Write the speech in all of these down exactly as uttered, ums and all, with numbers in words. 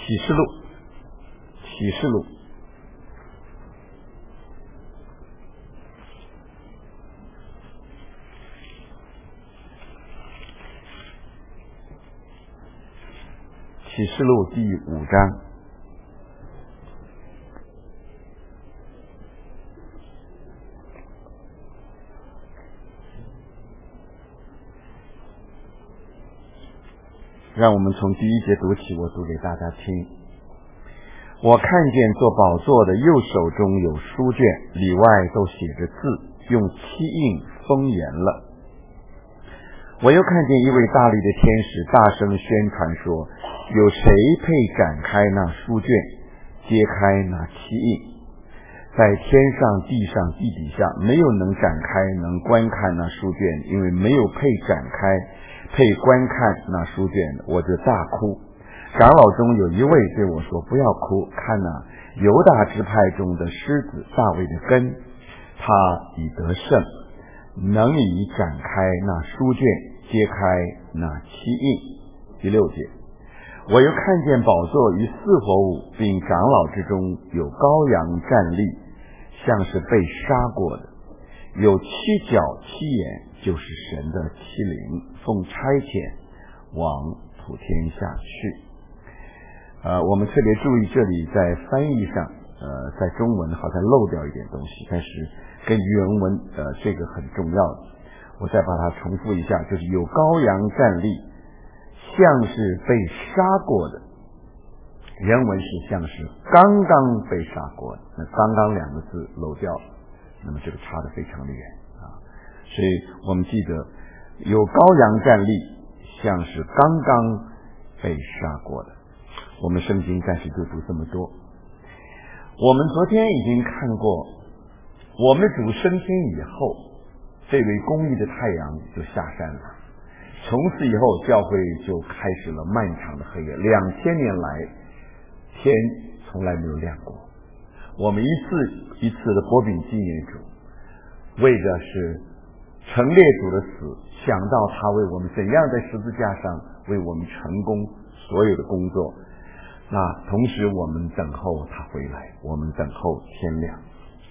启示录，启示录，启示录第五章。让我们从第一节读起，我读给大家听。我看见坐宝座的右手中有书卷，里外都写着字，用漆印封严了。我又看见一位大力的天使大声宣传说，有谁配展开那书卷，揭开那漆印？在天上地上地底下没有能展开能观看那书卷，因为没有配展开配观看那书卷的，我就大哭。长老中有一位对我说，不要哭，看哪，犹大支派中的狮子大卫的根，他已得胜，能以展开那书卷，揭开那漆印。第六节，我又看见宝座与四活物并长老之中有羔羊站立，像是被杀过的，有七角七眼，就是神的七灵，奉差遣往普天下去。呃，我们特别注意这里在翻译上，呃，在中文好像漏掉一点东西，但是跟原文呃这个很重要的。我再把它重复一下，就是有羔羊站立，像是被杀过的。原文是像是刚刚被杀过的，那刚刚两个字漏掉了，那么这个差得非常的远啊。所以我们记得有羔羊站立，像是刚刚被杀过的。我们圣经暂时就读这么多。我们昨天已经看过，我们主升天以后，这位公义的太阳就下山了，从此以后教会就开始了漫长的黑夜。两千年来天从来没有亮过。我们一次一次的擘饼纪念主，为的是陈列主的死，想到他为我们怎样在十字架上为我们成功所有的工作。那同时我们等候他回来，我们等候天亮。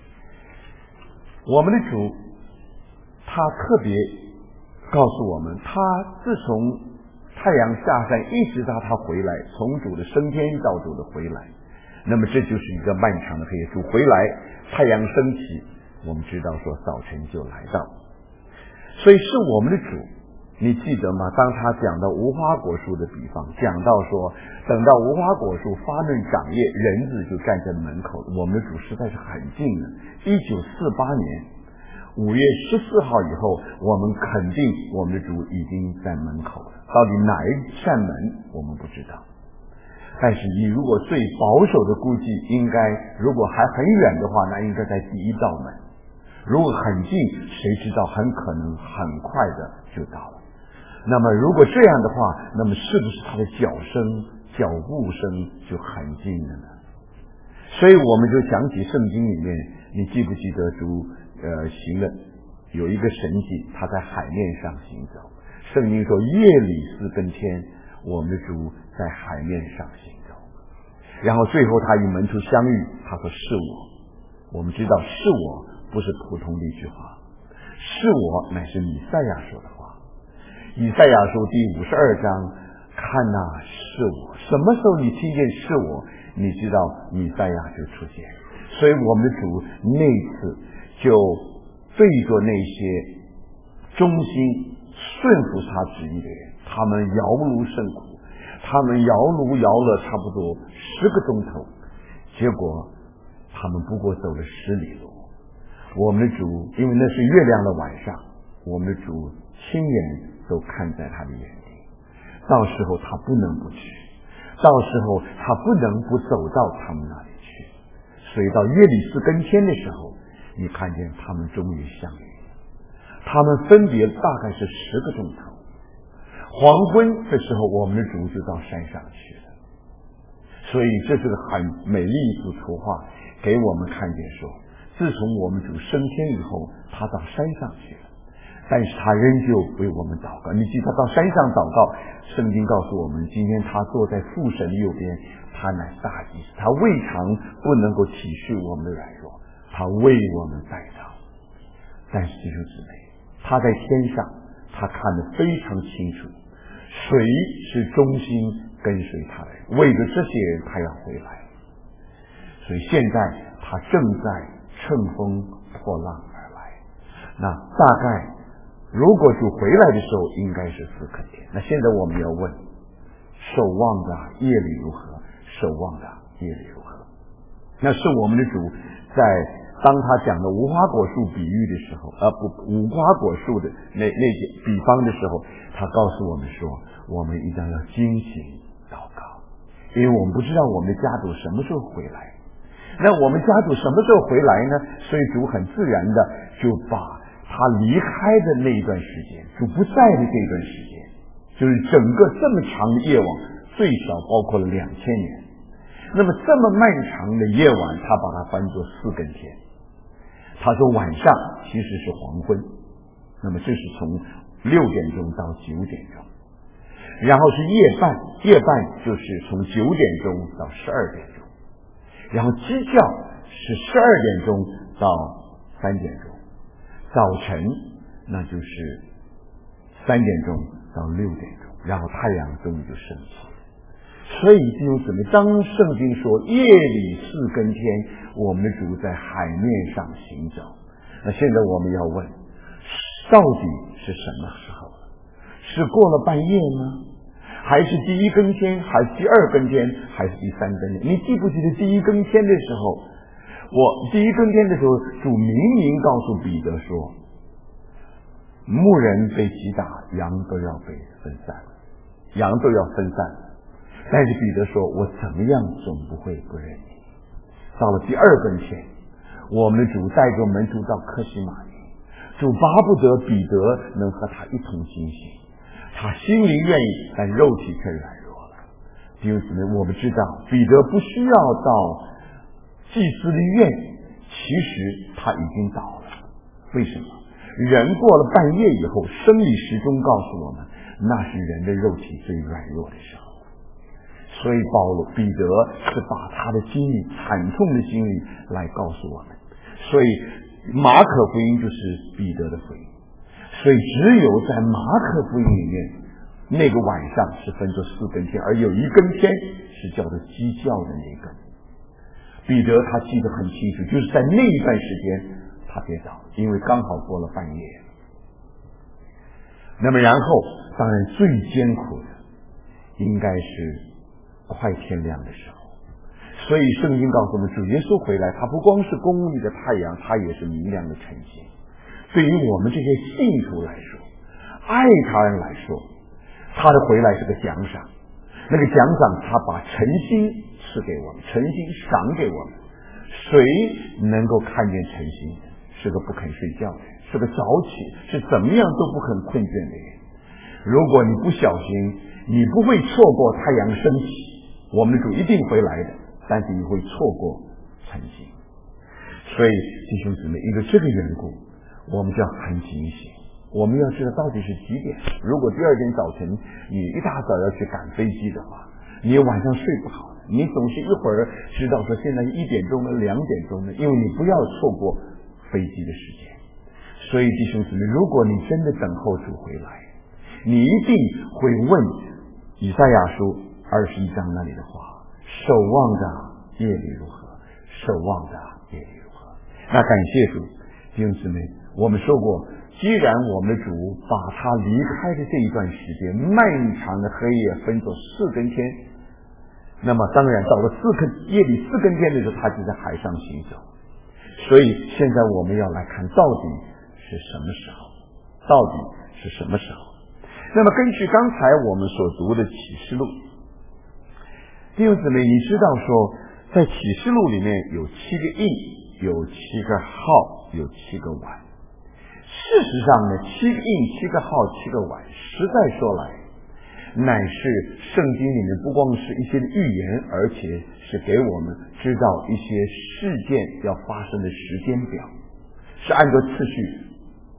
我们的主他特别告诉我们，他自从太阳下山一直到他回来，从主的升天到主的回来，那么这就是一个漫长的黑夜。主回来，太阳升起，我们知道说早晨就来到，所以是我们的主。你记得吗？当他讲到无花果树的比方，讲到说等到无花果树发嫩长叶，人子就站在门口。我们的主实在是很近的。一九四八年五月十四号以后，我们肯定我们的主已经在门口了。到底哪一扇门我们不知道，但是你如果最保守的估计，应该如果还很远的话，那应该在第一道门。如果很近，谁知道很可能很快的就到了。那么如果这样的话，那么是不是他的脚声脚步声就很近了呢？所以我们就想起圣经里面，你记不记得主呃行了有一个神迹，他在海面上行走。圣经说耶里斯跟前，我们的主在海面上行走。然后最后他与门徒相遇，他说是我。我们知道是我不是普通的一句话，是我乃是弥赛亚说的话。以赛亚书第五十二章，看哪，是我。什么时候你听见是我，你知道弥赛亚就出现。所以我们的主那次就对着那些忠心顺服他旨意的人，他们摇炉甚苦，他们摇炉摇了差不多十个钟头，结果他们不过走了十里路。我们的主，因为那是月亮的晚上，我们的主亲眼都看在他的眼里，到时候他不能不去，到时候他不能不走到他们那里去。所以到耶里斯跟前的时候，你看见他们终于相遇，他们分别大概是十个钟头。黄昏的时候，我们的主就到山上去了。所以这是个很美丽一幅图画，给我们看见说，自从我们主升天以后，他到山上去了。 但是他仍旧为我们祷告。你记得他到山上祷告，圣经告诉我们，今天他坐在父神的右边，他乃是大祭司，他未尝不能够体恤我们的软弱，他为我们代祷。但是弟兄姊妹，他在天上，他看得非常清楚，谁是忠心跟随他的人，为着这些人他要回来。所以现在他正在乘风破浪而来。那大概如果主回来的时候应该是四更天。那现在我们要问，守望的夜里如何？守望的夜里如何？那是我们的主在当他讲的无花果树比喻的时候，呃不无花果树的那那些比方的时候，他告诉我们说，我们一定要精心祷告，因为我们不知道我们的家主什么时候回来。那我们家主什么时候回来呢？所以主很自然的就把他离开的那一段时间，主不在的这段时间，就是整个这么长的夜晚，最少包括了两千年。那么这么漫长的夜晚，他把它翻作四更天。他说晚上其实是黄昏，那么这是从六点钟到九点钟，然后是夜半，夜半就是从九点钟到十二点钟，然后鸡叫是十二点钟到三点钟，早晨那就是三点钟到六点钟，然后太阳终于就升起。所以弟兄姊妹，当圣经说夜里四更天，我们的主在海面上行走。那现在我们要问，到底是什么时候？是过了半夜吗？还是第一更天？还是第二更天？还是第三更天？你记不记得第一更天的时候，我第一更天的时候，主明明告诉彼得说，牧人被击打，羊都要被分散，羊都要分散。但是彼得说，我怎么样总不会不认你。到了第二更天，我们的主带着门徒到客西马尼，主巴不得彼得能和他一同惊醒，他心里愿意，但肉体却软弱了。弟兄姊妹，我们知道彼得不需要到祭司的院，其实他已经倒了。为什么？人过了半夜以后，生理时钟告诉我们，那是人的肉体最软弱的时候。所以保罗彼得是把他的经历，惨痛的经历来告诉我们。所以马可福音就是彼得的福音。所以只有在马可福音里面，那个晚上是分作四更天，而有一更天是叫做鸡叫的那个。彼得他记得很清楚，就是在那一段时间他跌倒，因为刚好过了半夜。那么然后当然最艰苦的应该是快天亮的时候。所以圣经告诉我们，主耶稣回来，他不光是公义的太阳，他也是明亮的晨星。对于我们这些信徒来说，爱他人来说，他的回来是个奖赏。那个奖赏他把晨星赐给我们，晨星赏给我们。谁能够看见晨星？是个不肯睡觉的人，是个早起，是怎么样都不肯困倦的人。如果你不小心，你不会错过太阳升起，我们的主一定回来的，但是你会错过晨星。所以弟兄姊妹，因为这个缘故，我们就要很警醒，我们要知道到底是几点。如果第二天早晨你一大早要去赶飞机的话，你晚上睡不好，你总是一会儿知道说现在一点钟了，两点钟了，因为你不要错过飞机的时间。所以弟兄姊妹，如果你真的等候主回来，你一定会问以赛亚书二十一章那里的话，守望的夜里如何，守望的夜里如何。那感谢主，弟兄姊妹，我们说过，既然我们的主把他离开的这一段时间漫长的黑夜分作四更天，那么当然到了四更夜里四更天的时候，他就在海上行走。所以现在我们要来看到底是什么时候，到底是什么时候。那么根据刚才我们所读的启示录，弟兄姊妹，你知道说在启示录里面有七个印，有七个号，有七个碗。事实上呢，七个印，七个号，七个碗，实在说来乃是圣经里面不光是一些预言，而且是给我们知道一些事件要发生的时间表，是按照次序。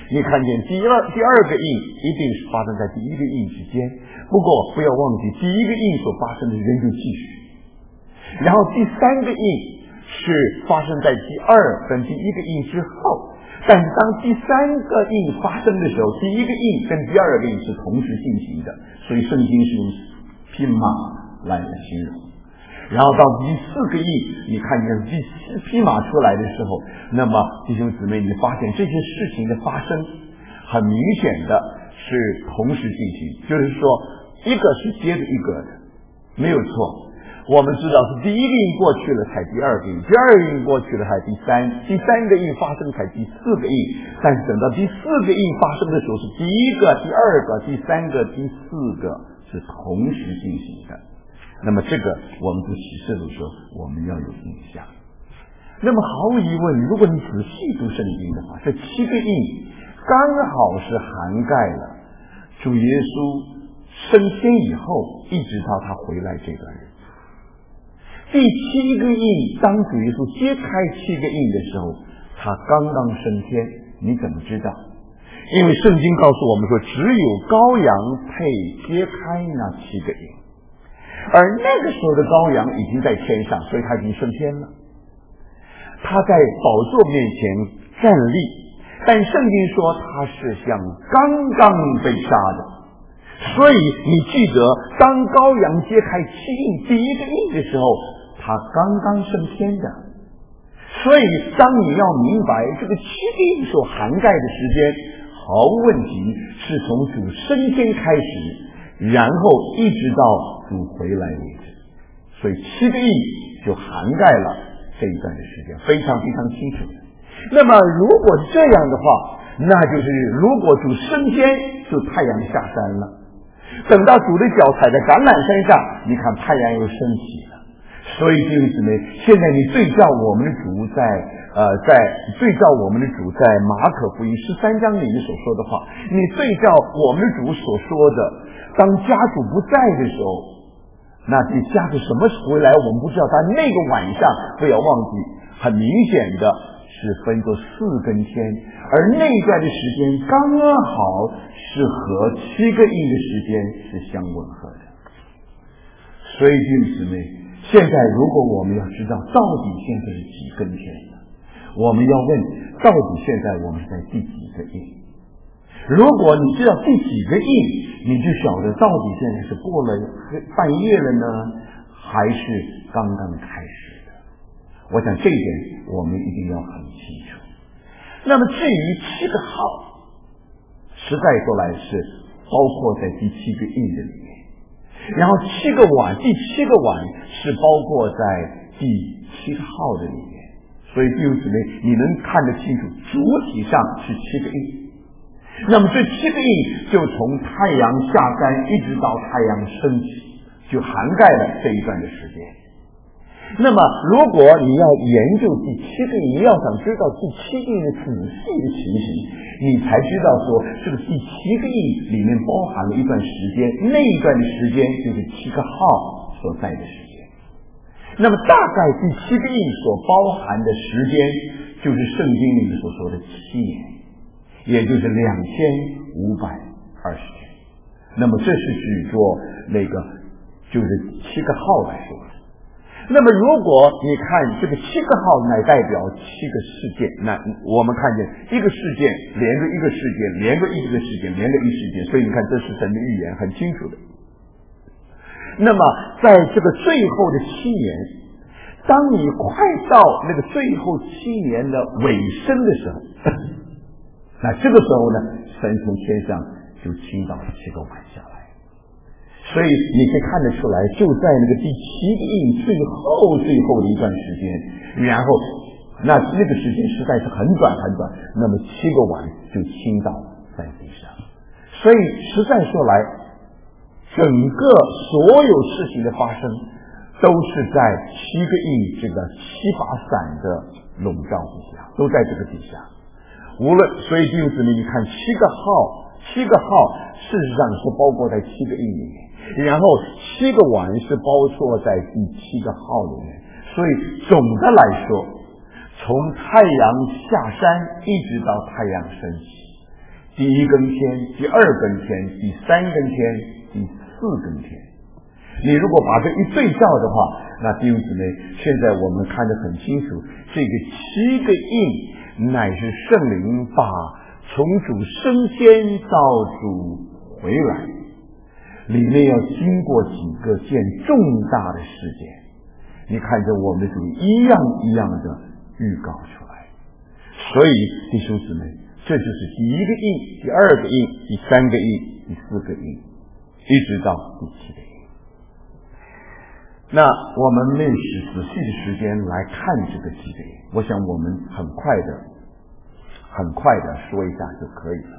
你看见第二第二个印一定是发生在第一个印之间，不过不要忘记第一个印所发生的仍旧继续，然后第三个印是发生在第二跟第一个印之后，但是当第三个印发生的时候，第一个印跟第二个印是同时进行的，所以圣经是用匹马来形容。然后到第四个印，你看见第四匹马出来的时候，那么弟兄姊妹，你发现这些事情的发生很明显的是同时进行，就是说一个是接着一个的，没有错。我们知道是第一个印过去了才第二个印，第二个印过去了才第三，第三个印发生才第四个印，但是等到第四个印发生的时候，是第一个、第二个、第三个、第四个是同时进行的。那么这个我们读启示录说我们要有印象。那么毫无疑问，如果你仔细读圣经的话，这七个印刚好是涵盖了主耶稣升天以后一直到他回来这段日子。第七个印，当主耶稣揭开七个印的时候，他刚刚升天。你怎么知道？因为圣经告诉我们说，只有羔羊配揭开那七个印，而那个时候的羔羊已经在天上，所以他已经升天了。他在宝座面前站立，但圣经说他是像刚刚被杀的。所以你记得，当羔羊揭开七印第一个印的时候，他刚刚升天的。所以当你要明白这个七个印所涵盖的时间，毫无问题是从主升天开始，然后一直到主回来为止。所以七个印就涵盖了这一段的时间，非常非常清楚。那么如果是这样的话，那就是如果主升天，就太阳下山了。等到主的脚踩在橄榄山上，你看太阳又升起了。所以弟兄姊妹，现在你对照我们的主在呃在对照我们的主在马可福音十三章里面所说的话，你对照我们的主所说的，当家主不在的时候，那这家主什么时候回来我们不知道，但那个晚上不要忘记，很明显的是分作四更天，而那段的时间刚刚好是和七个亿的时间是相吻合的。所以弟兄姊妹，现在如果我们要知道到底现在是几更天了，我们要问到底现在我们是在第几个印。如果你知道第几个印，你就晓得到底现在是过了半夜了呢，还是刚刚开始的。我想这一点我们一定要很清楚。那么至于七个号，实在说来是包括在第七个印的里面，然后七个碗，第七个碗是包括在第七个号的里面。所以弟兄姊妹，你能看得清楚，主体上是七个印。那么这七个印就从太阳下山一直到太阳升起，就涵盖了这一段的时间。那么如果你要研究第七个印，你要想知道第七个印的仔细的情形，你才知道说这个第七个印里面包含了一段时间，那一段的时间就是七个号所在的时间。那么大概第七个印所包含的时间就是圣经里面所说的七年，也就是两千五百二十天。那么这是指着那个就是七个号来说的。那么如果你看这个七个号乃代表七个事件，那我们看见一个事件连着一个事件，连着一个事件，连着一个事件，所以你看这是神的预言，很清楚的。那么在这个最后的七年，当你快到那个最后七年的尾声的时候，那这个时候呢，神从天上就倾倒了七个碗下来。所以你可以看得出来，就在那个第七个印最后最后的一段时间，然后那那个时间实在是很短很短，那么七个碗就倾倒在地上。所以实在说来，整个所有事情的发生都是在七个印这个七把伞的笼罩底下，都在这个底下。无论所以弟兄姊妹，你看七个号，七个号事实上是包括在七个印里面，然后七个碗是包括在第七个号里面。所以总的来说，从太阳下山一直到太阳升起， 第一根天，第二根天，第三根天，第四根天。你如果把这一对照的话，那弟兄姊妹，现在我们看得很清楚，这个七个印乃是圣灵把从主升天到主回来，里面要经过几个件重大的事件。你看着我们的主一样一样的预告出来，所以弟兄姊妹，这就是第一个印，第二个印，第三个印，第四个印，一直到第七个印。那我们没有仔细的时间来看这个七个印，我想我们很快的很快的说一下就可以了。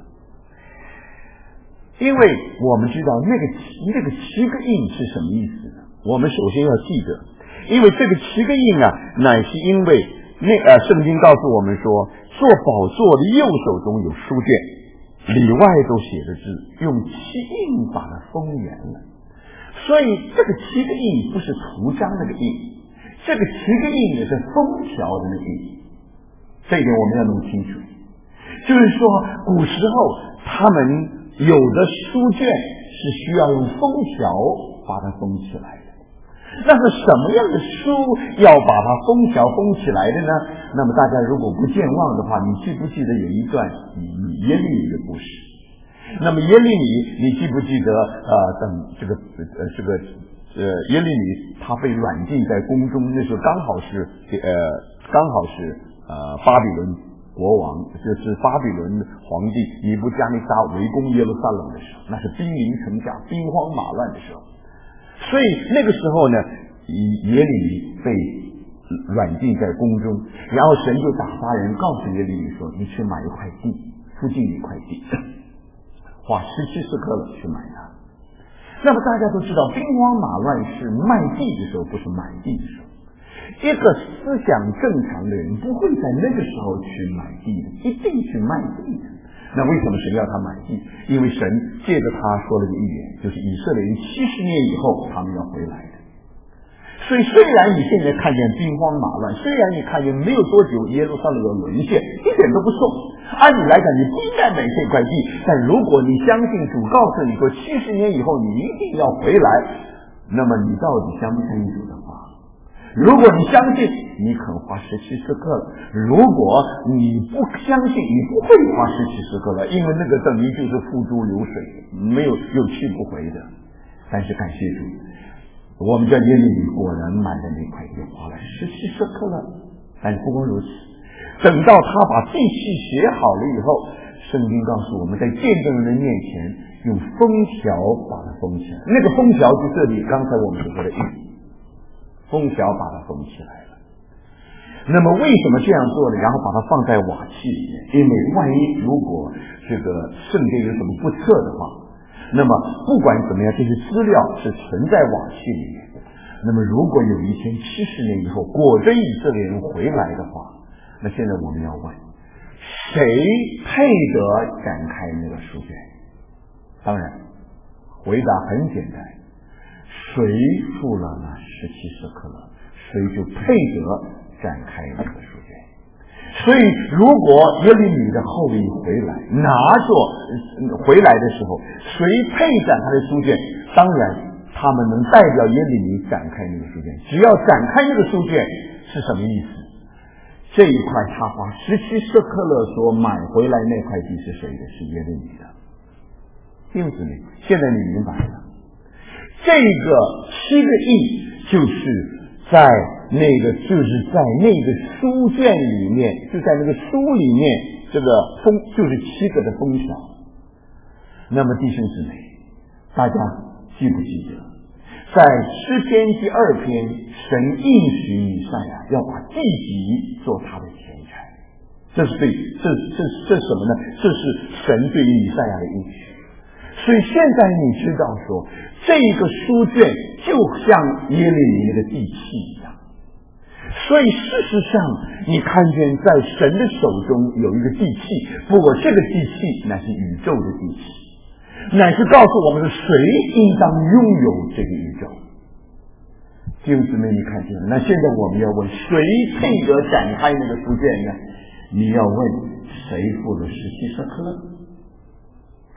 因为我们知道那个七那个七个印是什么意思呢？我们首先要记得，因为这个七个印啊，乃是因为那呃圣经告诉我们说，做宝座的右手中有书卷，里外都写着字，用七印把它封严了。所以这个七个印不是图章那个印，这个七个印也是封条的那个印，这一点我们要弄清楚。就是说古时候他们有的书卷是需要用封条把它封起来的，那是什么样的书要把它封条封起来的呢？那么大家如果不健忘的话，你记不记得有一段耶利米的故事？那么耶利米，你记不记得呃，等这个呃这个呃耶利米他被软禁在宫中，那时候刚好是呃刚好是呃巴比伦国王，就是巴比伦皇帝尼布加尼撒围攻耶路撒冷的时候，那是兵临城下、兵荒马乱的时候。所以那个时候呢，耶利米被软禁在宫中，然后神就打发人告诉耶利米说：“你去买一块地，附近一块地，花十七斯克勒去买它。”那么大家都知道，兵荒马乱是卖地的时候，不是买地的时候。一个思想正常的人不会在那个时候去买地的，一定去卖地的。那为什么神要他买地？因为神借着他说了个预言，就是以色列人七十年以后他们要回来的。所以虽然你现在看见兵荒马乱，虽然你看见没有多久耶路撒冷要沦陷，一点都不错。按理来讲你不应该买这块地，但如果你相信主告诉你说七十年以后你一定要回来，那么你到底相不相信主的话？如果你相信，你肯花十七斯克了；如果你不相信，你不会花十七斯克了，因为那个等于就是付诸流水，没有有去不回的。但是感谢主，我们家耶利米果然买的那块地花了十七斯克了。但不光如此，等到他把地契写好了以后，圣经告诉我们，在见证人面前用封条把它封起来。那个封条就这里刚才我们所说的印。封条把它封起来了。那么为什么这样做呢？然后把它放在瓦器里面，因为万一如果这个圣殿有什么不测的话，那么不管怎么样，这些资料是存在瓦器里面。那么如果有一天七十年以后果真以色列人回来的话，那现在我们要问，谁配得展开那个书卷？当然回答很简单，谁付了那十七斯克勒，谁就配得展开那个书卷。所以如果耶利米的后裔回来拿着回来的时候，谁配展开的书卷，当然他们能代表耶利米展开那个书卷。只要展开那个书卷是什么意思？这一块他花十七舍克勒所买回来那块地是谁的？是耶利米的。弟兄姊妹，现在你明白了，这个七个印就是在那个就是在那个书卷里面，就在那个书里面，这个封就是七个的封条。那么弟兄姊妹，大家记不记得，在诗篇第二篇，神应许以赛亚要把地级做他的田产。这是对，这这这什么呢？这是神对于以赛亚的应许。所以现在你知道说，这个书卷就像耶利米那个地契一样。所以事实上你看见在神的手中有一个地契，不过这个地契乃是宇宙的地契，乃是告诉我们是谁应当拥有这个宇宙。弟兄姊妹，你看见了？那现在我们要问，谁配得展开那个书卷呢？你要问谁付了十七舍克勒？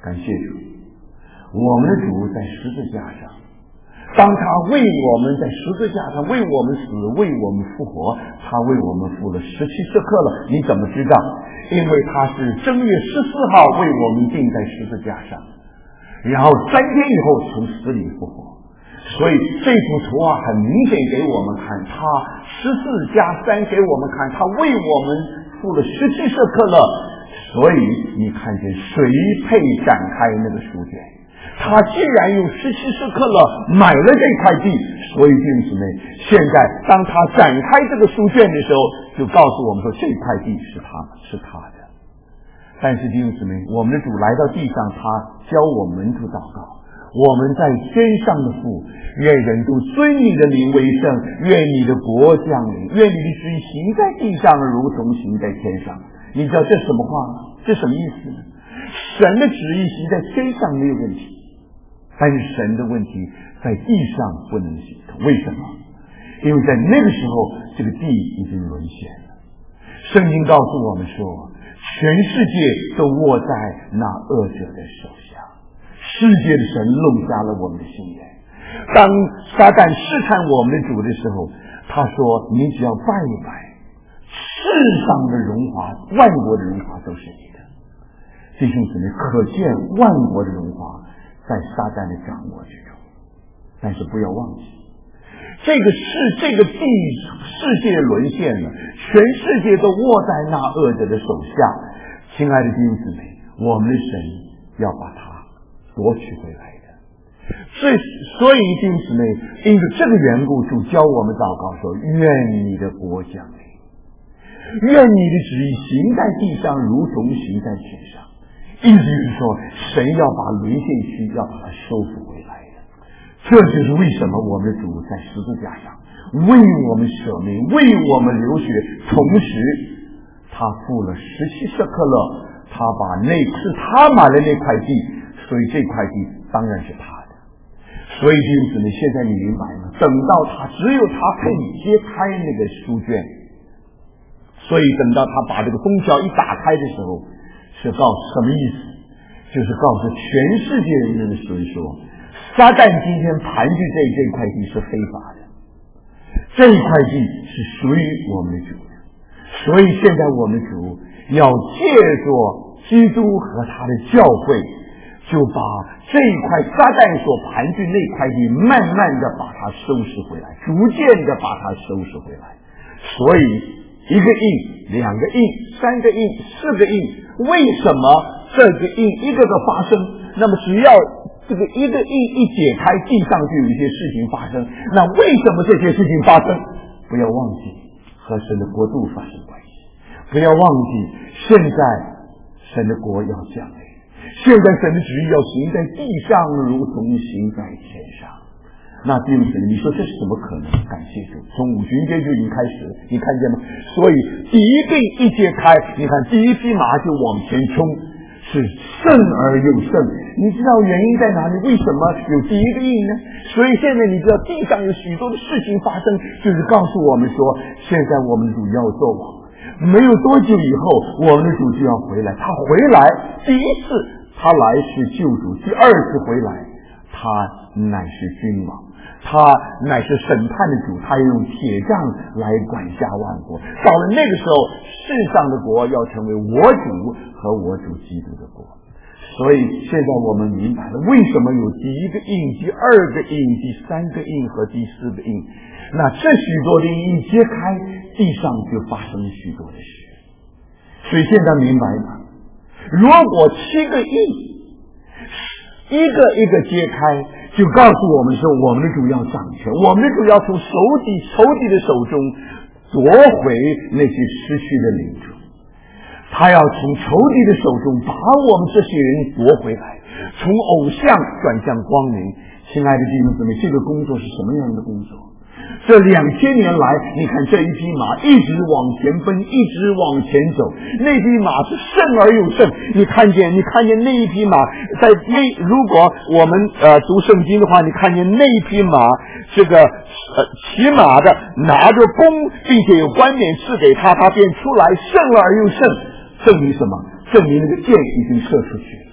感谢主，我们的主在十字架上，当他为我们在十字架上为我们死，为我们复活，他为我们付了十七舍客勒。你怎么知道？因为他是正月十四号为我们钉在十字架上，然后三天以后从死里复活。所以这幅图啊，很明显给我们看，他十四加三给我们看，他为我们付了十七舍客勒。所以你看见谁配展开那个书卷？他既然用十七舍客勒买了这块地，所以弟兄姊妹，现在当他展开这个书卷的时候，就告诉我们说这块地是他是他的。但是弟兄姊妹，我们的主来到地上，他教我们门徒祷告，我们在天上的父，愿人都尊你的名为圣，愿你的国降临，愿你的旨意行在地上如同行在天上。你知道这什么话吗？这什么意思呢？神的旨意行在天上没有问题，但是神的问题在地上不能行。为什么？因为在那个时候这个地已经沦陷了。圣经告诉我们说，全世界都握在那恶者的手下，世界的神弄瞎了我们的心眼。当撒旦试探我们的主的时候，他说你只要拜一拜，世上的荣华，万国的荣华都是你的。弟兄姊妹，可见万国的荣华在撒旦的掌握之中。但是不要忘记，这个世这个地世界沦陷了，全世界都握在那恶者的手下。亲爱的弟兄姊妹，我们的神要把它夺取回来的。所以所以弟兄姊妹，因着这个缘故，主教我们祷告说，愿你的国降临，愿你的旨意行在地上如同行在天上。意思就是说，神要把沦陷区要把它收复回来的。这就是为什么我们的主在十字架上为我们舍命，为我们流血，同时他付了十七舍客勒，他把那是他买了那块地，所以这块地当然是他的。所以弟兄姊妹，现在你明白吗？等到他只有他可以揭开那个书卷，所以等到他把这个封条一打开的时候，是告诉什么意思？就是告诉全世界人的人说，撒旦今天盘踞这这块地是非法的，这一块地是属于我们的主的。所以现在我们主要借着基督和他的教会，就把这一块撒旦所盘踞那块地慢慢的把它收拾回来，逐渐的把它收拾回来。所以一个印，两个印，三个印，四个印，为什么这个印一个个发生？那么只要这个一个印一解开，地上就有一些事情发生。那为什么这些事情发生？不要忘记和神的国度发生关系，不要忘记现在神的国要降临，现在神的旨意要行在地上如同行在天上。那弟兄姊妹，你说这是怎么可能？感谢主，从五旬节就已经开始了，你看见吗？所以第一病一揭开，你看第一匹马就往前冲，是胜而又胜。你知道原因在哪里？为什么有第一个印呢？所以现在你知道地上有许多的事情发生，就是告诉我们说，现在我们的主要做王，没有多久以后我们的主就要回来。他回来第一次他来是救主，第二次回来他乃是君王，他乃是审判的主，他要用铁杖来管辖万国。到了那个时候，世上的国要成为我主和我主基督的国。所以现在我们明白了为什么有第一个印、第二个印、第三个印和第四个印。那这许多的印揭开，地上就发生了许多的事。所以现在明白吗？如果七个印一个一个揭开，就告诉我们说，我们的主要掌权，我们的主要从仇敌仇敌的手中夺回那些失去的领主，他要从仇敌的手中把我们这些人夺回来，从偶像转向光明。亲爱的弟兄姊妹，这个工作是什么样的工作？这两千年来，你看这一匹马一直往前奔，一直往前走，那匹马是胜而又胜。你看见，你看见那一匹马在那，如果我们呃读圣经的话，你看见那一匹马，这个呃骑马的拿着弓，并且有冠冕赐给他，他便出来胜而又胜。证明什么？证明那个箭已经射出去了。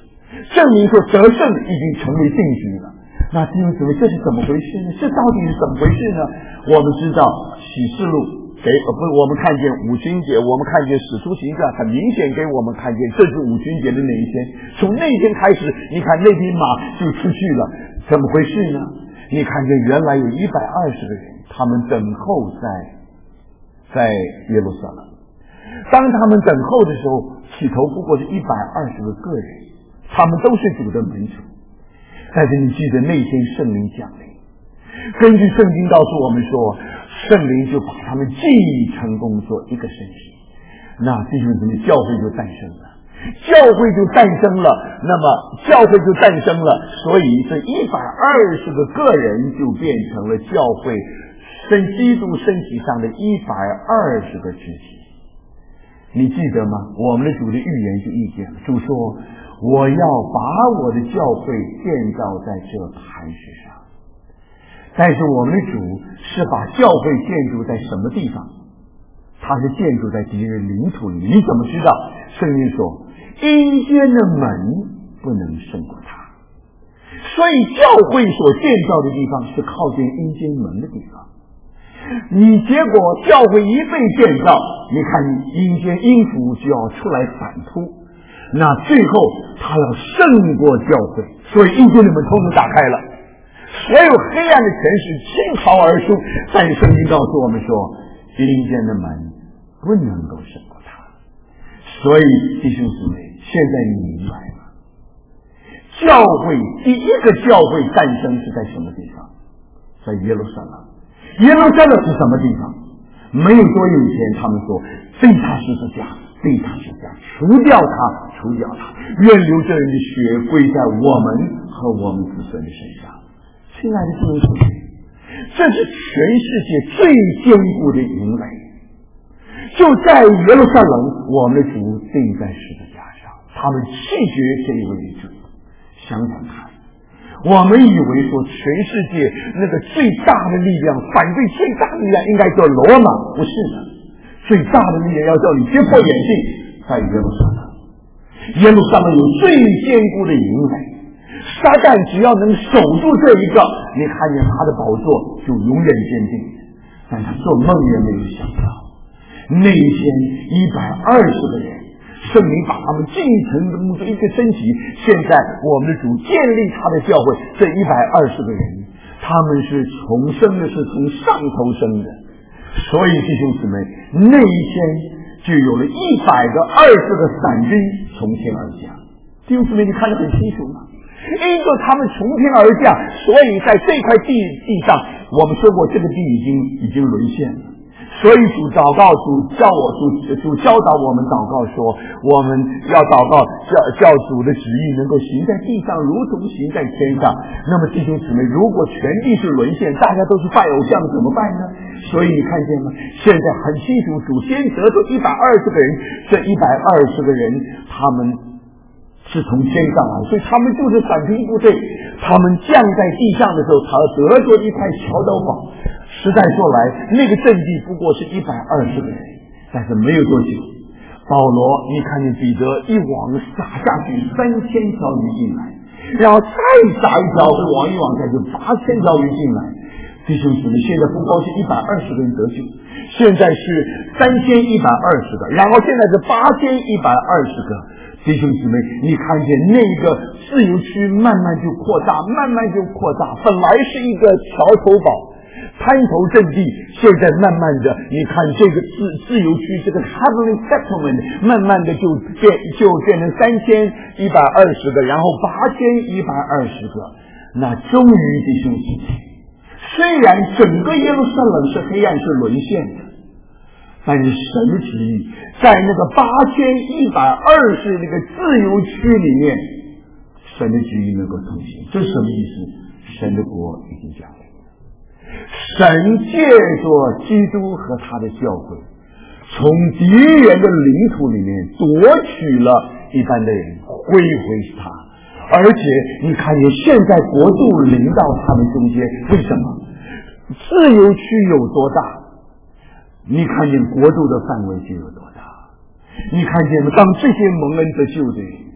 证明说得胜已经成为定局了。那弟兄姊妹，这是怎么回事呢？这到底是怎么回事呢？我们知道启示录给呃不，我们看见五旬节，我们看见使徒行传，很明显给我们看见这是五旬节的那一天。从那一天开始，你看那匹马就出去了，怎么回事呢？你看见原来有一百二十个人，他们等候在在耶路撒冷。当他们等候的时候，起头不过是一百二十个个人，他们都是主的门徒。但是你记得那天圣灵降临，根据圣经告诉我们说，圣灵就把他们记忆成功做一个身体。那弟兄姊妹，教会就诞生了，教会就诞生了，那么教会就诞生了，所以这一百二十个个人就变成了教会身基督身体上的一百二十个肢体。你记得吗？我们的主的预言就预见了，主说我要把我的教会建造在这磐石上。但是我们的主是把教会建筑在什么地方？他是建筑在敌人领土里。你怎么知道？圣经说阴间的门不能胜过他，所以教会所建造的地方是靠近阴间门的地方。你结果教会一被建造，你看阴间阴府就要出来反扑，那最后他要胜过教会，所以阴间的门通通打开了，所有黑暗的权势倾巢而出。但是圣经告诉我们说，阴间的门不能够胜过他。所以弟兄姊妹，现在你明白了，教会第一个教会诞生是在什么地方？在耶路撒冷。耶路撒冷是什么地方？没有多久以前他们说对他十字架，对他十字架，除掉他，除掉他，愿流这人的血归在我们和我们子孙的身上。亲爱的弟兄姊妹，这是全世界最坚固的营垒，就在耶路撒冷，我们的主钉在十字架上，他们弃绝这一位的主。想想看，我们以为说全世界那个最大的力量，反对最大的力量应该叫罗马，不是的，最大的力量要叫你跌破眼镜，在耶路撒冷。耶路撒冷有最坚固的营垒，撒旦只要能守住这一个，你看见他的宝座就永远坚定。但他做梦也没有想到，那一天一百二十个人，圣灵把他们进成的一个身体。现在我们的主建立他的教会，这一百二十个人，他们是重生的，是从上头生的。所以弟兄姊妹，那一天就有了一百个二十个伞兵从天而降。弟兄姊妹，你看得很清楚吗？因着他们从天而降，所以在这块地地上，我们说过这个地已经已经沦陷了。所以主祷告，主叫我主主教导我们祷告说，我们要祷告教教主的旨意能够行在地上，如同行在天上。那么弟兄姊妹，如果全地是沦陷，大家都是拜偶像，怎么办呢？所以你看见吗？现在很清楚，主先得着一百二十个人，这一百二十个人他们是从天上来，所以他们就是伞兵部队。他们降在地上的时候，他得着一块桥头堡。实在说来，那个阵地不过是一百二十个人，但是没有多久，保罗，你看见彼得一网撒下去，三千条鱼进来，然后再撒一条，网一网下去，八千条鱼进来。弟兄姊妹，现在不光是一百二十个人得救，现在是三千一百二十个，然后现在是八千一百二十个。弟兄姊妹，你看见那个自由区慢慢就扩大，慢慢就扩大，本来是一个桥头堡滩头阵地，现在慢慢的，你看这个自自由区，这个 heavenly settlement 慢慢的就变就变成三千一百二十个，然后八千一百二十个。那终于弟兄姊妹，虽然整个耶路撒冷是黑暗，是沦陷的，但是神的旨意在那个八千一百二十那个自由区里面，神的旨意能够通行。这是什么意思？神的国已经降临。神借着基督和他的教会，从敌人的领土里面夺取了一般的人，归回他。而且你看见现在国度临到他们中间，为什么？自由区有多大，你看见国度的范围就有多大。你看见吗？当这些蒙恩得救的人，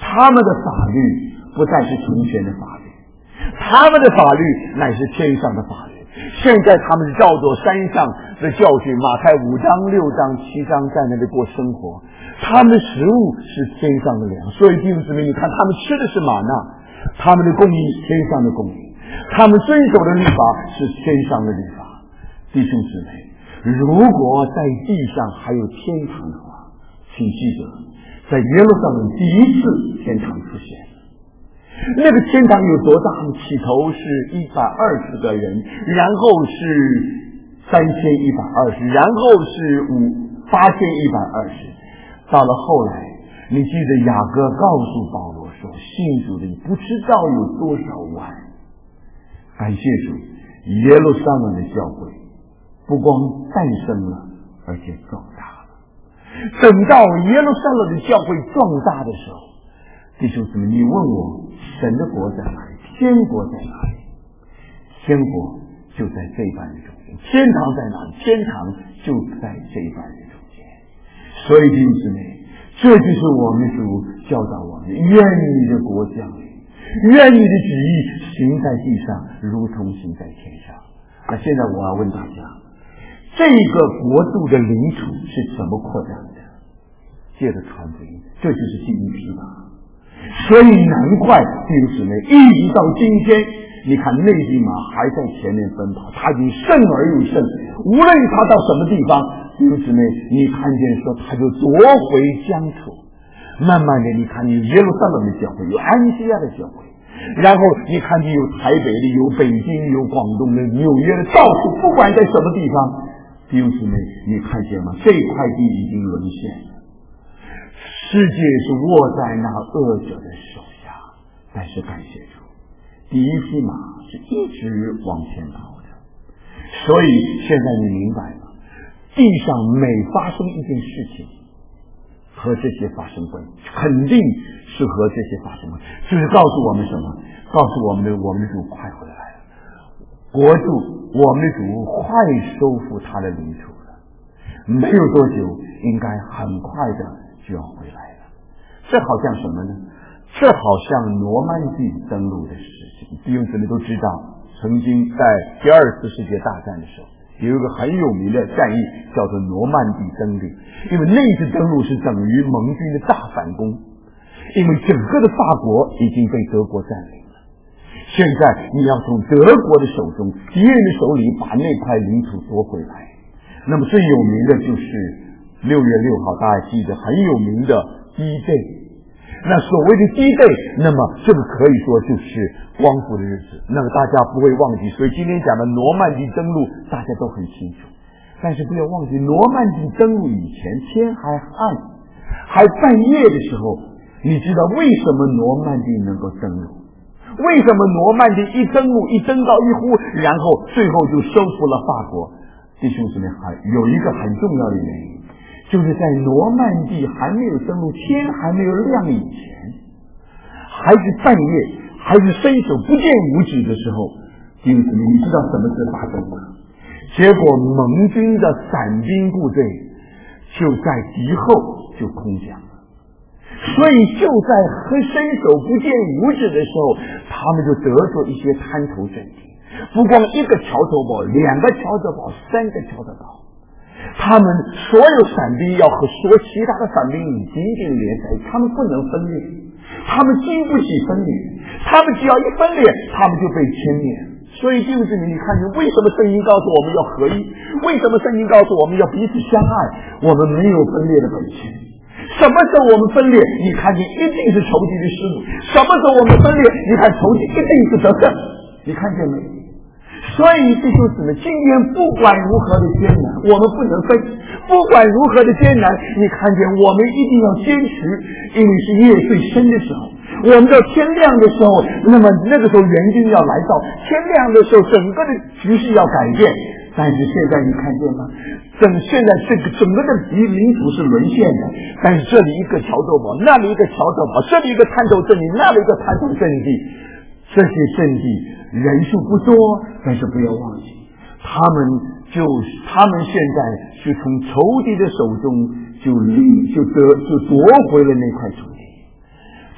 他们的法律不再是从前的法律，他们的法律乃是天上的法律。现在他们是照着山上的教训，马太五章六章七章在那里过生活，他们的食物是天上的粮。所以弟兄姊妹，你看他们吃的是玛纳，他们的供应天上的供应，他们遵守的律法是天上的律法。弟兄姊妹，如果在地上还有天堂的话，请记得在耶路撒冷第一次天堂出现，那个天堂有多大呢？起头是一百二十个人，然后是三千一百二十，然后是五八千一百二十。到了后来，你记得雅各告诉保罗说，信主的不知道有多少万。感谢主，耶路撒冷的教会不光诞生了，而且壮大了。等到耶路撒冷的教会壮大的时候，弟兄姊妹，你问我神的国在哪里？天国在哪里？天国就在这一班的中间。天堂在哪里？天堂就在这一班的中间。所以弟兄姊妹，这就是我们主教导我们：愿你的国降临，愿你的旨意行在地上，如同行在天上。那现在我要问大家，这个国度的领土是怎么扩展的？借着传福音，这就是第一批吧。所以难怪弟兄姊妹，一直到今天，你看内地马还在前面奔跑，他已经胜而又胜，无论他到什么地方，弟兄姊妹，你看见说他就夺回疆土。慢慢的，你看见耶路撒冷的教会，有安提亚的教会，然后你看见有台北的，有北京，有广东的，纽约的，到处不管在什么地方，弟兄姊妹，你看见吗？这块地已经沦陷了。世界是握在那恶者的手下，但是感谢主，第一匹马是一直往前跑的。所以现在你明白了，地上每发生一件事情和这些发生关系，肯定是和这些发生关系，就是告诉我们什么？告诉我们的我们的主快回来了，国度我们的主快收复他的领土了，没有多久应该很快的就要回来了。这好像什么呢？这好像诺曼底登陆的事情。弟兄姊妹都知道，曾经在第二次世界大战的时候，有一个很有名的战役叫做诺曼底登陆。因为那次登陆是等于盟军的大反攻，因为整个的法国已经被德国占领了。现在你要从德国的手中，敌人的手里把那块领土夺回来。那么最有名的就是六月六号，大家记得很有名的D-Day。那所谓的D-Day，那么这个可以说就是光复的日子，那么大家不会忘记。所以今天讲的诺曼底登陆大家都很清楚，但是不要忘记，诺曼底登陆以前天还暗，还半夜的时候，你知道为什么诺曼底能够登陆？为什么诺曼底一登陆，一登高一呼，然后最后就收复了法国？弟兄姊妹，还有一个很重要的原因，就是在诺曼底还没有登陆，天还没有亮以前，还是半夜，还是伸手不见五指的时候，弟兄姊妹，你知道什么事发生吗？结果盟军的伞兵部队就在敌后就空降了，所以就在伸手不见五指的时候，他们就得着一些滩头阵地，不光一个桥头堡，两个桥头堡，三个桥头堡，他们所有伞兵要和说其他的伞兵紧紧连在一起，他们不能分裂，他们经不起分裂，他们只要一分裂，他们就被牵连。所以弟兄姊妹，你看见为什么圣经告诉我们要合一？为什么圣经告诉我们要彼此相爱？我们没有分裂的本钱。什么时候我们分裂，你看见一定是仇敌的施努；什么时候我们分裂，你看仇敌一定是得胜。你看见没？所以弟兄姊妹，今天不管如何的艰难，我们不能分；不管如何的艰难，你看见我们一定要坚持，因为是夜最深的时候。我们到天亮的时候，那么那个时候援军要来到，天亮的时候整个的局势要改变。但是现在你看见吗？整现在这个整个的领土是沦陷的，但是这里一个桥头堡，那里一个桥头堡，这里一个滩头阵地，那里一个滩头阵地，这些阵地人数不多，但是不要忘记，他们就他们现在是从仇敌的手中就领就得就夺回了那块土地。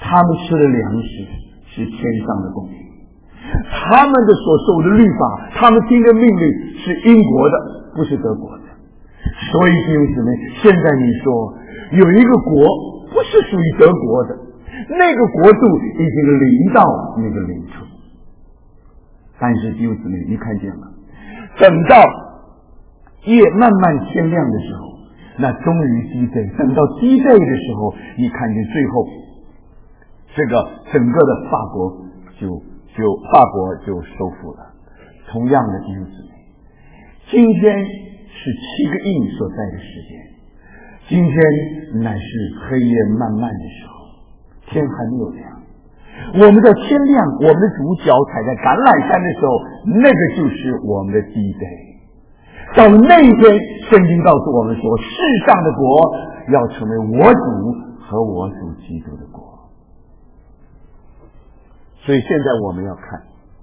他们吃的粮食是天上的供应，他们的所受的律法，他们听的命令是英国的，不是德国的。所以弟兄姊妹，现在你说有一个国不是属于德国的，那个国度已经临到那个领土。但是弟兄姊妹，你看见了，等到夜慢慢天亮的时候，那终于击退，等到击退的时候，你看见最后这个整个的法国就就法国就收复了。同样的弟兄姊妹，今天是七个印所在的时间，今天乃是黑夜漫漫的时候，天还没有亮。我们的天亮，我们的主脚踩在橄榄山的时候，那个就是我们的地day。到了那一天，圣经告诉我们说，世上的国要成为我主和我主基督的国。所以现在我们要看，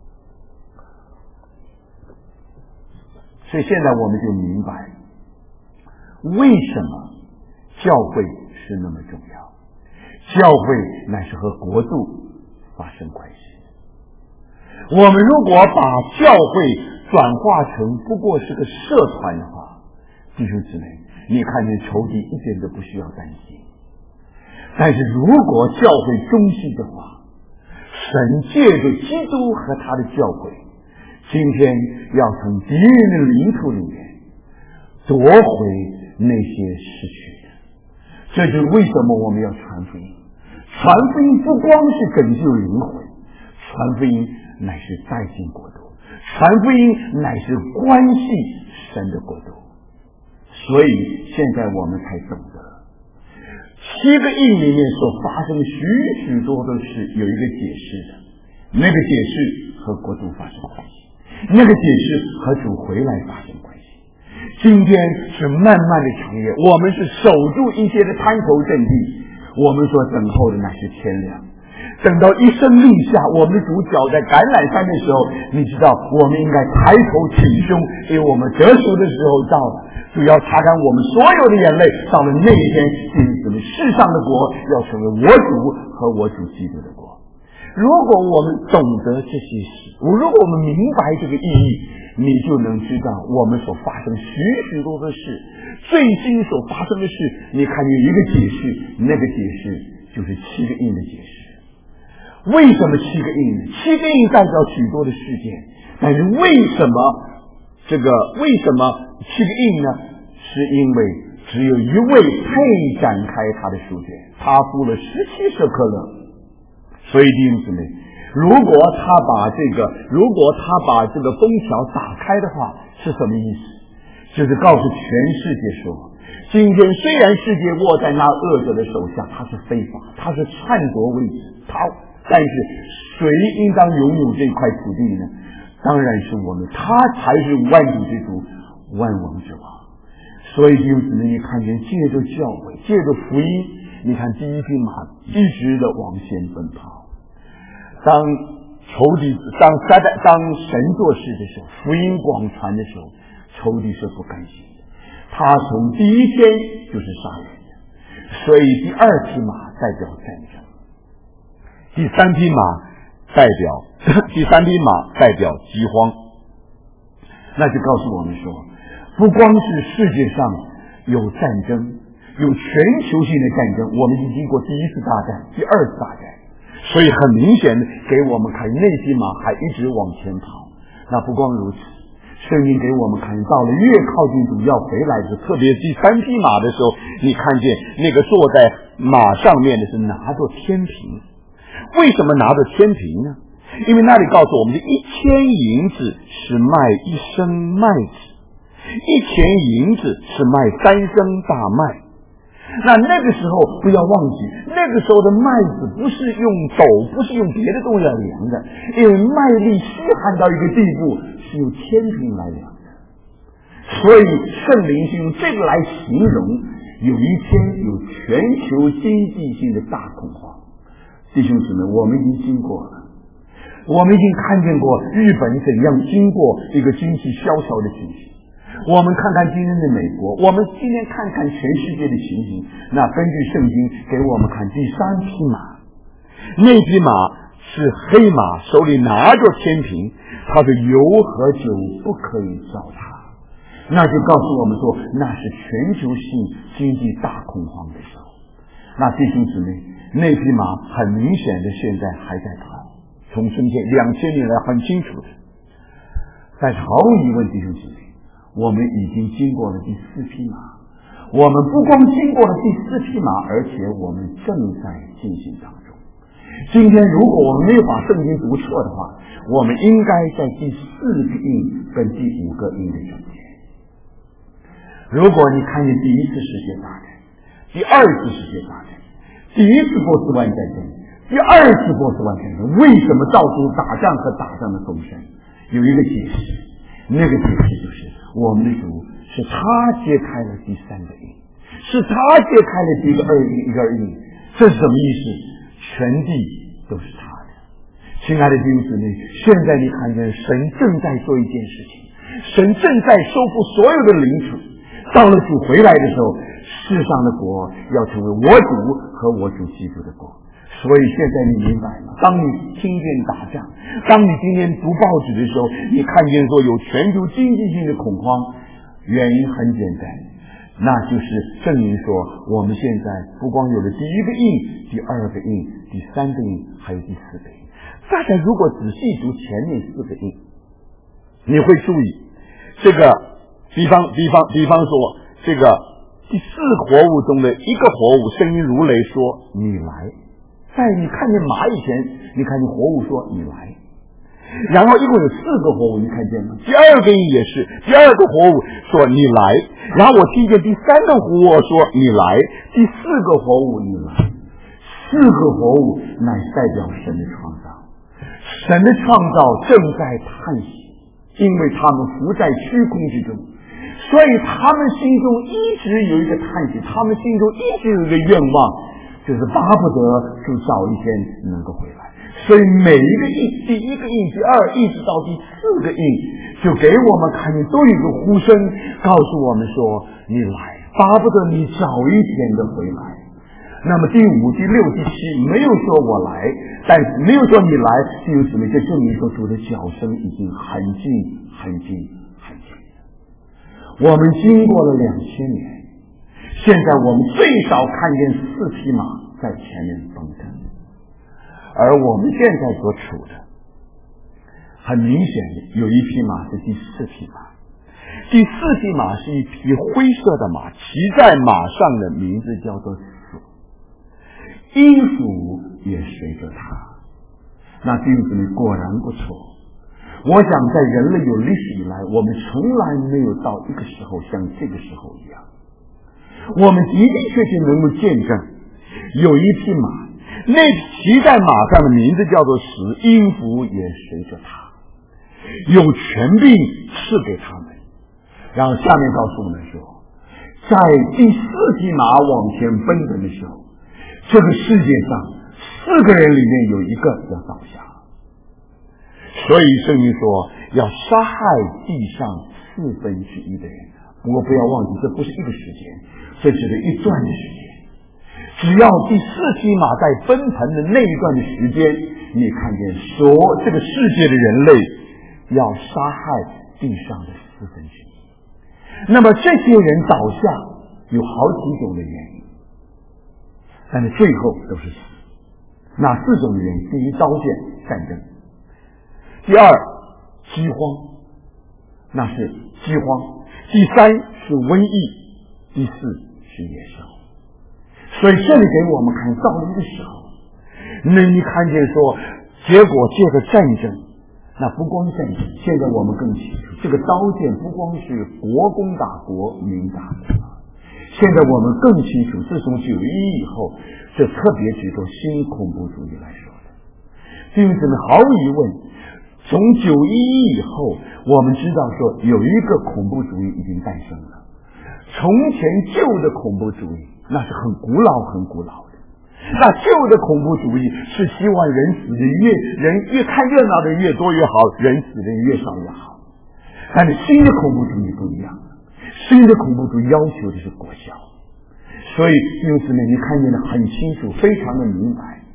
所以现在我们就明白为什么教会是那么重要。教会乃是和国度发生关系。我们如果把教会转化成不过是个社团的话，弟兄姊妹，你看见仇敌一点都不需要担心。但是如果教会中心的话，神借着基督和他的教会，今天要从敌人的领土里面夺回那些失去的。这就是为什么我们要传福音。传福音不光是拯救灵魂，传福音乃是带进国度，传福音乃是关系神的国度。所以现在我们才懂得七个印里面所发生许许多多的事有一个解释的，那个解释和国度发生关系，那个解释和主回来发生关系。今天是漫漫的长夜，我们是守住一些的滩头阵地，我们所等候的乃是天亮。等到一声令下，我们的主脚在橄榄山的时候，你知道我们应该抬头挺胸，因为我们得赎的时候到了，主要擦干我们所有的眼泪。到了那一天，因此世上的国要成为我主和我主基督的国。如果我们懂得这些事，如果我们明白这个意义，你就能知道我们所发生许许多的事，最近所发生的事，你看有一个解释，那个解释就是七个印的解释。为什么七个印？七个印代表许多的事件，但是为什么这个为什么七个印呢？是因为只有一位配展开他的书卷，他付了十七舍客勒。所以弟兄姊妹，如果他把这个如果他把这个封条打开的话，是什么意思？就是告诉全世界说，今天虽然世界握在那恶者的手下，他是非法，他是篡夺位置，他但是谁应当拥有这块土地呢？当然是我们，他才是万主之主，万王之王。所以弟兄姊妹，你看见借着教会，借着福音，你看第一匹马一直的往前奔跑。当仇敌当撒旦当神做事的时候，福音广传的时候，仇敌是不甘心的，他从第一天就是杀人的。所以第二匹马代表战争，第三匹马代表第三匹马代表饥荒。那就告诉我们说，不光是世界上有战争，有全球性的战争，我们已经经过第一次大战，第二次大战，所以很明显的给我们看，那匹马还一直往前跑。那不光如此，圣经给我们看到了越靠近主要回来的，特别第三匹马的时候，你看见那个坐在马上面的是拿着天平。为什么拿着天平呢？因为那里告诉我们，一千银子是卖一升麦子，一钱银子是卖三升大麦。那那个时候不要忘记，那个时候的麦子不是用斗，不是用别的东西来量的，因为麦粒稀罕到一个地步是用天平来量的。所以圣灵是用这个来形容，有一天有全球经济性的大恐慌。弟兄姊妹，我们已经经过了，我们已经看见过日本怎样经过一个经济萧条的情形。我们看看今天的美国，我们今天看看全世界的情形。那根据圣经给我们看第三匹马， 那匹马是黑马，手里拿着天平，他的油和酒不可以糟蹋。那就告诉我们说，那是全球性经济大恐慌的时候。那弟兄姊妹，那匹马很明显的现在还在跑，从春天两千年来很清楚的。但是毫无疑问，弟兄姊妹，我们已经经过了第四匹马。我们不光经过了第四匹马，而且我们正在进行当中。今天如果我们没有把圣经读错的话，我们应该在第四个印跟第五个印的中间。如果你看见第一次世界大战、第二次世界大战、第一次波斯湾战争、第二次波斯湾战争，为什么造出打仗和打仗的风声？有一个解释，那个解释就是我们的主是他揭开了第三个印，是他揭开了第一个二印一个二印。这是什么意思？全地都是他的。亲爱的弟兄姊妹，现在你看见神正在做一件事情，神正在收复所有的领土。到了主回来的时候，世上的国要成为我主和我主基督的国。所以现在你明白吗？当你听见打仗，当你今天读报纸的时候，你看见说有全球经济性的恐慌，原因很简单，那就是证明说我们现在不光有了第一个印、第二个印、第三个印，还有第四个印。大家如果仔细读前面四个印，你会注意这个比方比方比方说这个第四活物中的一个活物声音如雷说你来，在你看见马以前，你看见活物说你来，然后一共有四个活物，你看见吗？第二个印也是，第二个活物说你来，然后我听见第三个活物说你来，第四个活物你来。四个活物乃代表神的创造，神的创造正在叹息，因为他们伏在虚空之中，所以他们心中一直有一个叹息，他们心中一直有一个愿望，就是巴不得就早一天能够回来。所以每一个印，第一个印、第二一直到第四个印，就给我们看见都有一个呼声告诉我们说你来，巴不得你早一天的回来。那么第五、第六、第七没有说我来，但是没有说你来，弟兄姊妹，这证明说主的脚声已经很近很近很近。我们经过了两千年，现在我们最少看见四匹马在前面奔腾，而我们现在所处的很明显的有一匹马是第四匹马，第四匹马是一匹灰色的马，骑在马上的名字叫做死，音符也随着他。那弟兄姊妹，果然不错。我想在人类有历史以来，我们从来没有到一个时候像这个时候一样，我们的的确确能够见证有一匹马，那骑在马上的名字叫做死，音符也随着他，有权柄赐给他们。然后下面告诉我们说，在第四匹马往前奔腾的时候，这个世界上四个人里面有一个要倒下。所以圣经说要杀害地上四分之一的人。不过不要忘记，这不是一个时间，这只是一段的时间。只要第四匹马在奔腾的那一段的时间，你看见说这个世界的人类要杀害地上的四分之一。那么这些人倒下有好几种的原因，但是最后都是死。哪四种原因？第一，刀剑战争；第二，饥荒，那是饥荒；第三是瘟疫；第四是野兽。所以这里给我们看到了一个时候，那你看见说，结果这个战争，那不光战争，现在我们更清楚，这个刀剑不光是国攻打国，民打国。现在我们更清楚，自从九一一以后，这特别指着新恐怖主义来说的。弟兄姊妹，毫无疑问，从九一一以后，我们知道说有一个恐怖主义已经诞生了。从前旧的恐怖主义那是很古老很古老的，那旧的恐怖主义是希望人死的越人越看热闹的越多越好，人死的越少越好。但是新的恐怖主义不一样，新的恐怖主义要求的是果效。所以弟兄姊妹，你看见的很清楚，非常的明白。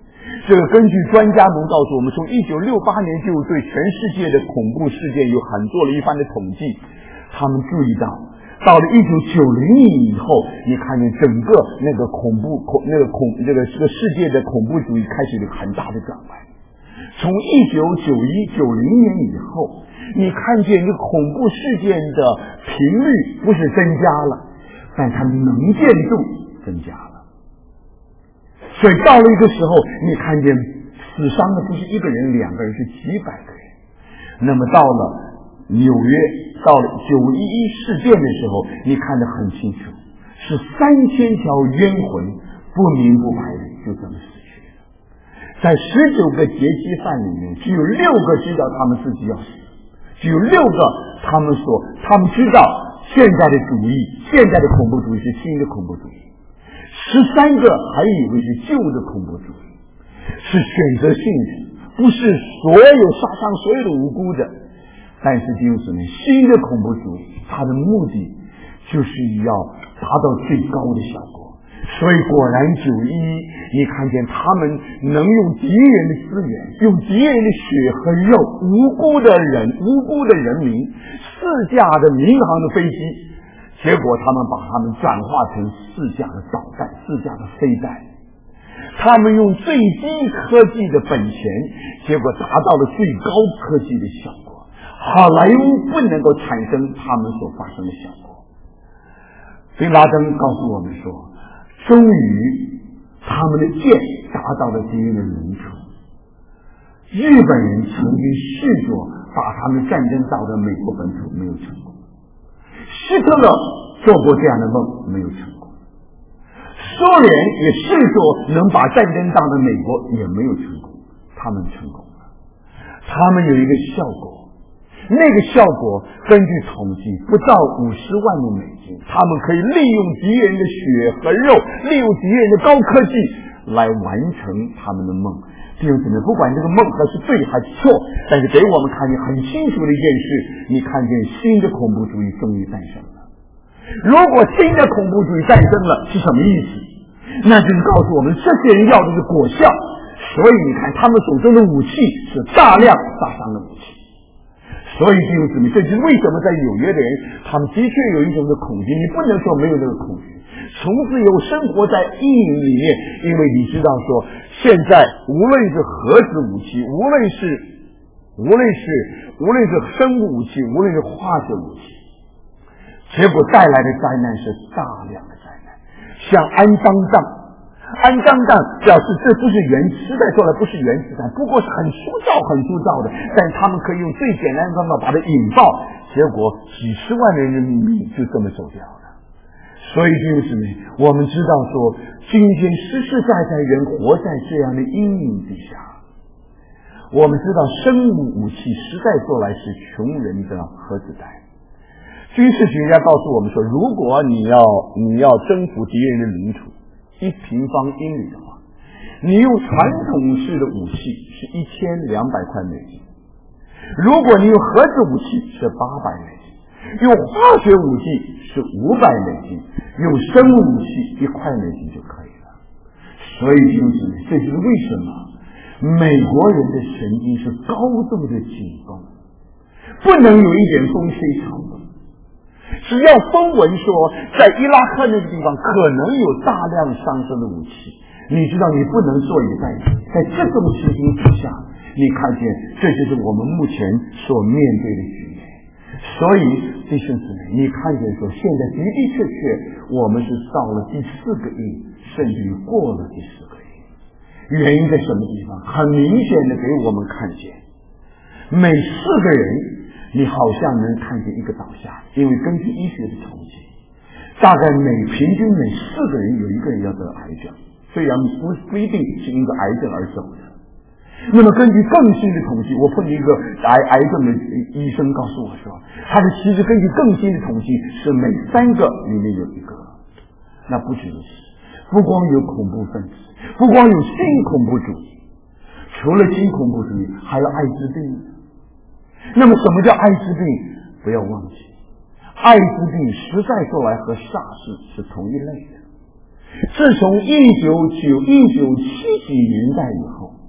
这个根据专家们告诉我们，从一九六八年就对全世界的恐怖事件有很做了一番的统计，他们注意到到了一九九零年以后，你看见整个那个恐怖恐那个恐这个这个世界的恐怖主义开始有很大的转弯。从一九九一九零年以后，你看见这个恐怖事件的频率不是增加了，但它能见度增加了。所以到了一个时候，你看见死伤的不是一个人两个人，是几百个人。那么到了纽约，到了九一一事件的时候，你看得很清楚，是三千条冤魂不明不白的就这么死去了。在十九个劫机犯里面，只有六个知道他们自己要死，只有六个他们说他们知道现在的主义，现在的恐怖主义是新的恐怖主义。十三个还以为是旧的恐怖主义，是选择性的，不是所有杀伤所有的无辜的。但是就是呢，新的恐怖主义，它的目的就是要达到最高的效果。所以果然九一一，你看见他们能用敌人的资源，用敌人的血和肉，无辜的人，无辜的人民，四架的民航的飞机。结果他们把他们转化成四架的导弹，四架的飞弹，他们用最低科技的本钱，结果达到了最高科技的效果。好莱坞不能够产生他们所发生的效果。宾拉登告诉我们说，终于他们的箭达到了敌人的领土。日本人曾经试着把他们战争到的美国本土，没有成功。希特勒做过这样的梦，没有成功。苏联也试着能把战争到的美国，也没有成功。他们成功了，他们有一个效果，那个效果根据统计不到五十万的美金，他们可以利用敌人的血和肉，利用敌人的高科技来完成他们的梦。弟兄姊妹，不管这个梦还是对还是错，但是给我们看见很清楚的一件事，你看见新的恐怖主义终于诞生了。如果新的恐怖主义诞生了，是什么意思？那就是告诉我们，这些人要的是果效。所以你看，他们手中的武器是大量杀伤的武器。所以弟兄姊妹，这就是为什么在纽约的人，他们的确有一种的恐惧，你不能说没有这个恐惧。从此有生活在阴影里面，因为你知道说，现在无论是核子武器，无论是无论是无论是生物武器，无论是化学武器，结果带来的灾难是大量的灾难。像安张弹，安张弹表示这不是原实在说来不是原子弹，不过是很粗糙很粗糙的，但他们可以用最简单的方法把它引爆，结果几十万人的命就这么走掉了。所以就是呢，我们知道说，今天实实在在人活在这样的阴影底下。我们知道生物武器实在说来是穷人的核子弹。军事学家告诉我们说，如果你要你要征服敌人的领土一平方英里的话，你用传统式的武器是一千两百块美金，如果你用核子武器是八百美金，用化学武器是五百美金，用生物武器一块美金就可以了。所以就是这就是为什么美国人的神经是高度的紧绷，不能有一点风吹草动。只要风闻说在伊拉克那个地方可能有大量伤身的武器，你知道你不能坐以待毙。在这种情形之下，你看见这就是我们目前所面对的局面。所以弟兄姊妹，你看见说现在的的确确我们是到了第四个亿，甚至于过了第四个亿。原因在什么地方？很明显的给我们看见，每四个人你好像能看见一个倒下，因为根据医学的统计，大概每平均每四个人有一个人要得癌症，虽然不不一定是因为癌症而走的。那么根据更新的统计，我碰见一个癌癌症的医生告诉我说，他的其实根据更新的统计是每三个里面有一个。那不止如此，不光有恐怖分子，不光有新恐怖主义，除了新恐怖主义还有艾滋病。那么什么叫艾滋病？不要忘记，艾滋病实在说来和 SARS 是同一类的。自从一九九一九七几年代以后，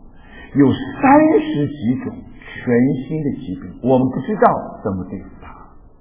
有三十几种全新的疾病，我们不知道怎么对付它，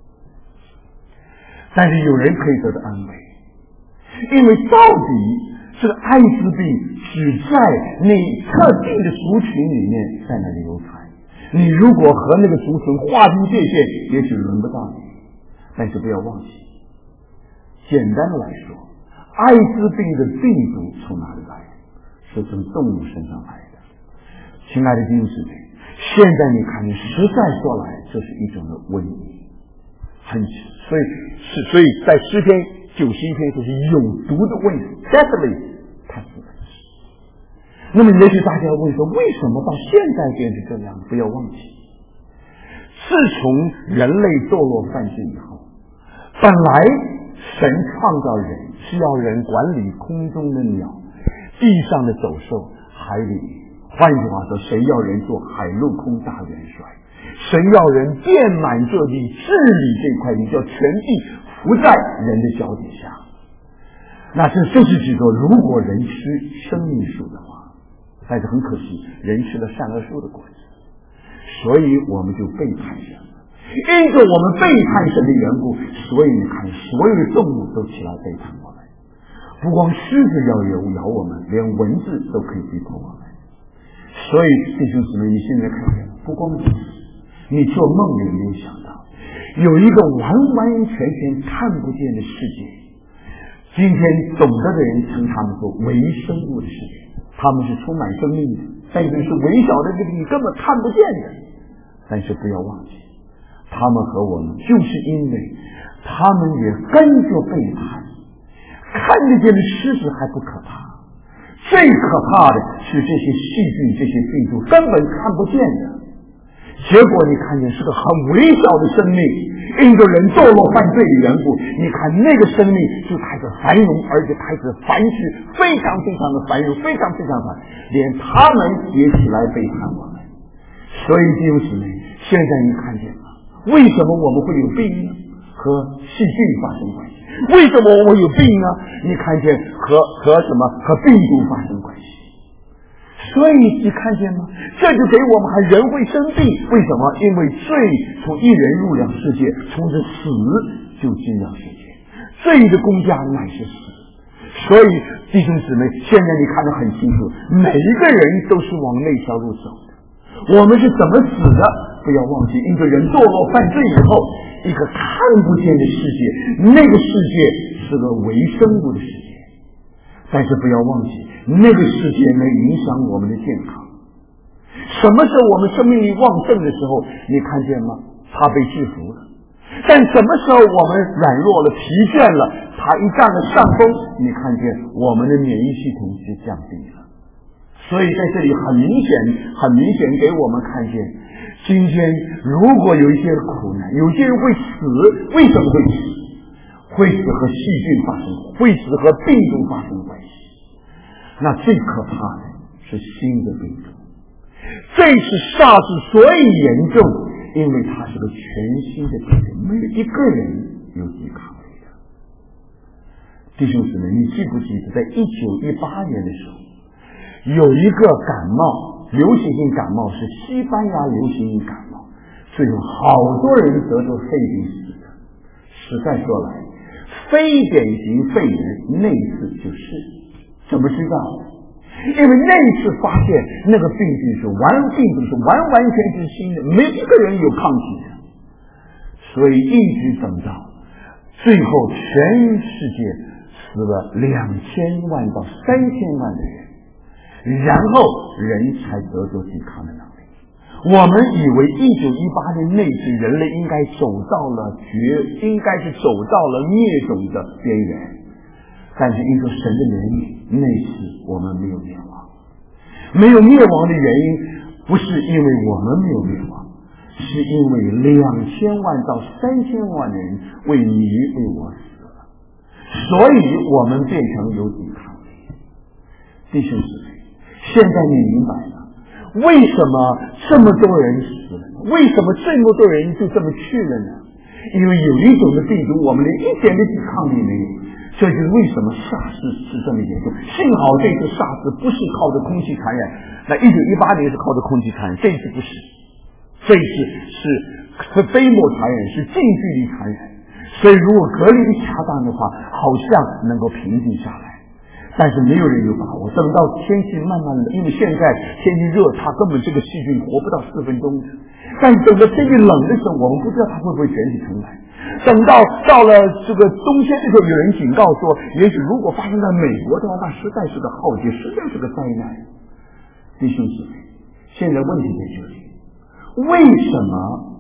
但是有人可以得到安慰，因为到底这个艾滋病只在那特定的族群里面在那里流传，你如果和那个族群划清界限，也许轮不到你。但是不要忘记，简单的来说，艾滋病的病毒从哪里来？是从动物身上来的。亲爱的弟兄姊妹，现在你看，你实在说来，这是一种的瘟疫，很所以是所以在诗篇九十一篇就是有毒的瘟疫 ，deadly pestilence。那么也许大家问说，为什么到现在变成这样？不要忘记，自从人类堕落犯罪以后，本来神创造人是要人管理空中的鸟、地上的走兽、海里。换句话说，神要人做海陆空大元帅，神要人遍满这地，治理这块地，叫全地伏在人的脚底下。那这就是指说，如果人吃生命树的话，但是很可惜，人吃了善恶树的果子，所以我们就背叛神。因着我们背叛神的缘故，所以你看，所有的动物都起来背叛我们。不光狮子要咬我们，连蚊子都可以逼迫我们。所以弟兄姊妹，你现在看见，不光如此，你做梦也没有想到，有一个完完全全看不见的世界。今天懂得的人称他们说微生物的世界，他们是充满生命的，但是是微小的这个你根本看不见的。但是不要忘记，他们和我们就是因为他们也跟着背叛。看得见的狮子还不可怕，最可怕的是这些细菌、这些病毒根本看不见的。结果你看见是个很微小的生命，因着人堕落犯罪的缘故，你看那个生命就开始繁荣，而且开始繁殖，非常非常的繁荣，非常非常繁荣，连他们也起来背叛我们。所以弟兄姊妹，现在你看见了，为什么我们会有病呢？和细菌发生关系。为什么我们有病呢？你看见和和什么和病毒发生关系。所以你看见吗？这就给我们还人会生病，为什么？因为罪从一人入了世界，从这死就进了世界，罪的工价乃是死。所以弟兄姊妹，现在你看得很清楚，每一个人都是往那条路走的。我们是怎么死的？不要忘记，因为人堕落犯罪以后，一个看不见的世界，那个世界是个微生物的世界。但是不要忘记，那个世界能影响我们的健康。什么时候我们生命力旺盛的时候，你看见吗？他被制服了。但什么时候我们软弱了、疲倦了，他一占了上风，你看见我们的免疫系统就降低了。所以在这里很明显很明显给我们看见，今天如果有一些苦难，有些人会死，为什么会死？会死和细菌发生，会死和病毒发生关系。那最可怕的是新的病毒，这次SARS所以严重，因为它是个全新的病毒，没有一个人有抵抗力的。弟兄姊妹，你记不记得在一九一八年的时候，有一个感冒，流行性感冒是西班牙流行性感冒，最后好多人得着肺病死的。实在说来，非典型肺炎那次就是怎么知道的？因为那次发现那个病菌是完病毒是完完全全新的，没一个人有抗体的，所以一直等到最后全世界死了两千万到三千万的人，然后人才得着抵抗的能力。我们以为一九一八年那次人类应该走到了绝，应该是走到了灭种的边缘，但是因着神的怜悯，那次我们没有灭亡。没有灭亡的原因不是因为我们没有灭亡，是因为两千万到三千万人为你为我死了，所以我们变成有抵抗力。弟兄姊妹，现在你明白了为什么这么多人死了呢？为什么这么多人就这么去了呢？因为有一种的病毒我们连一点的抵抗力没有， 这就是为什么 SARS 是这么严重。幸好这次 SARS 不是靠着空气传染，那一九一八年是靠着空气传染，这一次不是，这一次是是飞沫传染，是近距离传染。所以如果隔离的恰当的话，好像能够平静下来。但是没有人有把握，等到天气慢慢冷，因为现在天气热，它根本这个细菌活不到四分钟的。但等到天气冷的时候，我们不知道它会不会卷起尘来。等到到了这个冬天的时候，有人警告说，也许如果发生在美国的话，那实在是个浩劫，实在是个灾难。弟兄姊妹，现在问题在这里，为什么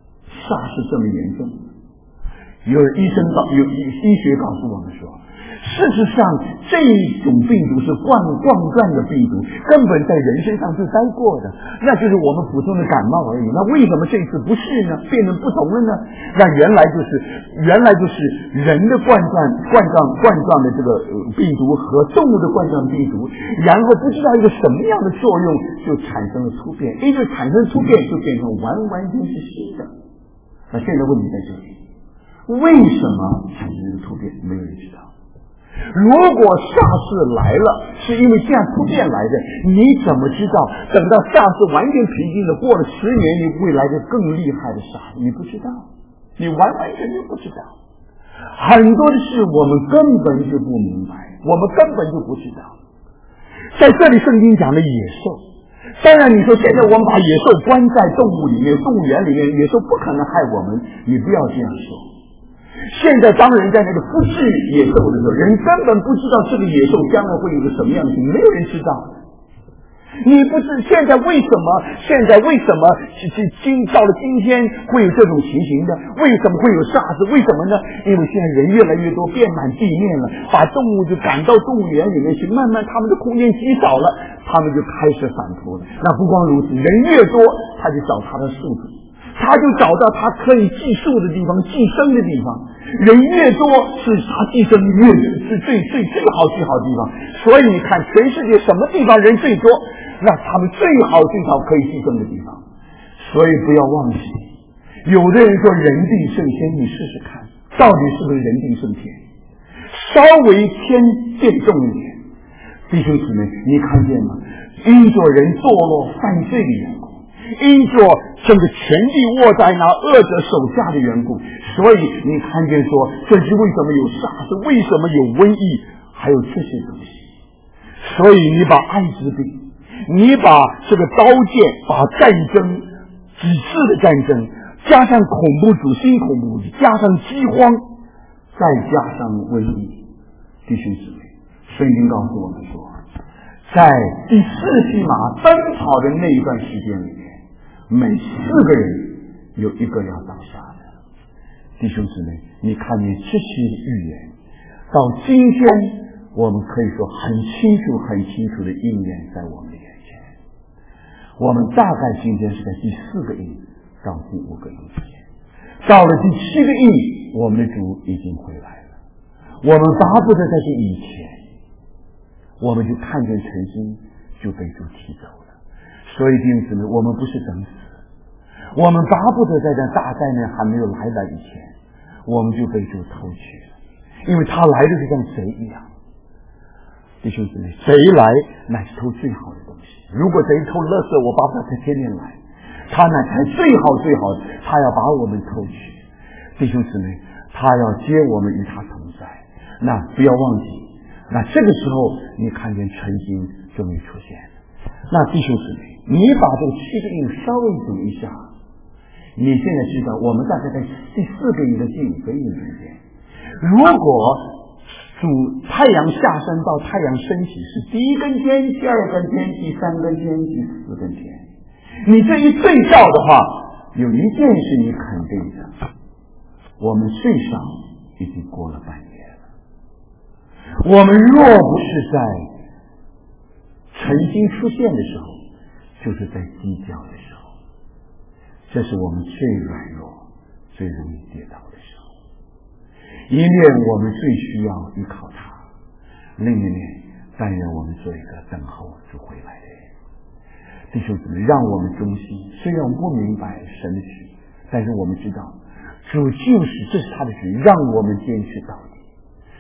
SARS 这么严重？有医生告有医学告诉我们说，事实上这种病毒是冠冠状的病毒，根本在人身上是待过的，那就是我们普通的感冒而已。那为什么这次不是呢？变成不同了呢？那原来就是原来就是人的冠状冠状冠状的这个病毒和动物的冠状病毒，然后不知道一个什么样的作用，就产生了突变，一个产生突变就变成完完全是新的。那现在问题在这里，为什么产生这个突变？没有人知道。如果SARS来了是因为这样突变来的，你怎么知道等到SARS完全平静了，过了十年你会来个更厉害的SARS？你不知道，你完完全全不知道。很多的事我们根本就不明白，我们根本就不知道。在这里圣经讲的野兽，当然你说现在我们把野兽关在动物里面，动物园里面，野兽不可能害我们，你不要这样说。现在当人在那个复制野兽的时候，人根本不知道这个野兽将来会有个什么样的情况，没有人知道。你不知现在为什么现在为什么今到了今天会有这种情形呢？为什么会有SARS？为什么呢？因为现在人越来越多，遍满地面了，把动物就赶到动物园里面去，慢慢他们的空间极少了，他们就开始反扑了。那不光如此，人越多，他就找他的宿主，他就找到他可以寄宿的地方，寄生的地方。人越多，是他寄生越是最最最好最好的地方。所以你看，全世界什么地方人最多，那他们最好最好可以寄生的地方。所以不要忘记，有的人说人定胜天，你试试看，到底是不是人定胜天？稍微偏变重一点，弟兄姊妹，你看见吗？因着人堕落犯罪的缘故，因着整个权力握在那恶者手下的缘故，所以你看见说，这是为什么有SARS，为什么有瘟疫，还有这些东西。所以你把艾滋病，你把这个刀剑，把战争，几次的战争，加上恐怖主新恐怖主，加上饥荒，再加上瘟疫，弟兄姊妹，圣经告诉我们说，在第四匹马奔跑的那一段时间里面，每四个人有一个要倒下的。弟兄姊妹，你看见这些预言到今天我们可以说很清楚很清楚的应验在我们的眼前。我们大概今天是在第四个印到第五个印之间，到了第七个印，我们的主已经回来了。我们巴不得在这以前，我们就看见晨星就被主提走了。所以弟兄姊妹，我们不是等死，我们巴不得在这大灾难还没有来来以前，我们就被主偷去了，因为他来的是像贼一样。弟兄姊妹，贼来乃是偷最好的东西。如果贼偷垃圾，我巴不得他天天来，他乃才最好最好的，他要把我们偷去。弟兄姊妹，他要接我们与他同在。那不要忘记，那这个时候你看见晨星终于出现了。那弟兄姊妹，你把这个七个印稍微读一下，你现在知道我们大概在第四个印的第五个印中间，如果主太阳下山到太阳升起是第一根天，第二根天，第三根天，第四根天，你这一对照的话，有一件事你肯定的，我们最少已经过了半年了。我们若不是在晨星出现的时候，就是在鸡叫的时候，这是我们最软弱最容易跌倒的时候。一面我们最需要依靠他，另一面但愿我们做一个等候主回来的人。弟兄姊妹，让我们忠心，虽然我们不明白神的旨意，但是我们知道主就是这是他的旨意，让我们坚持到底。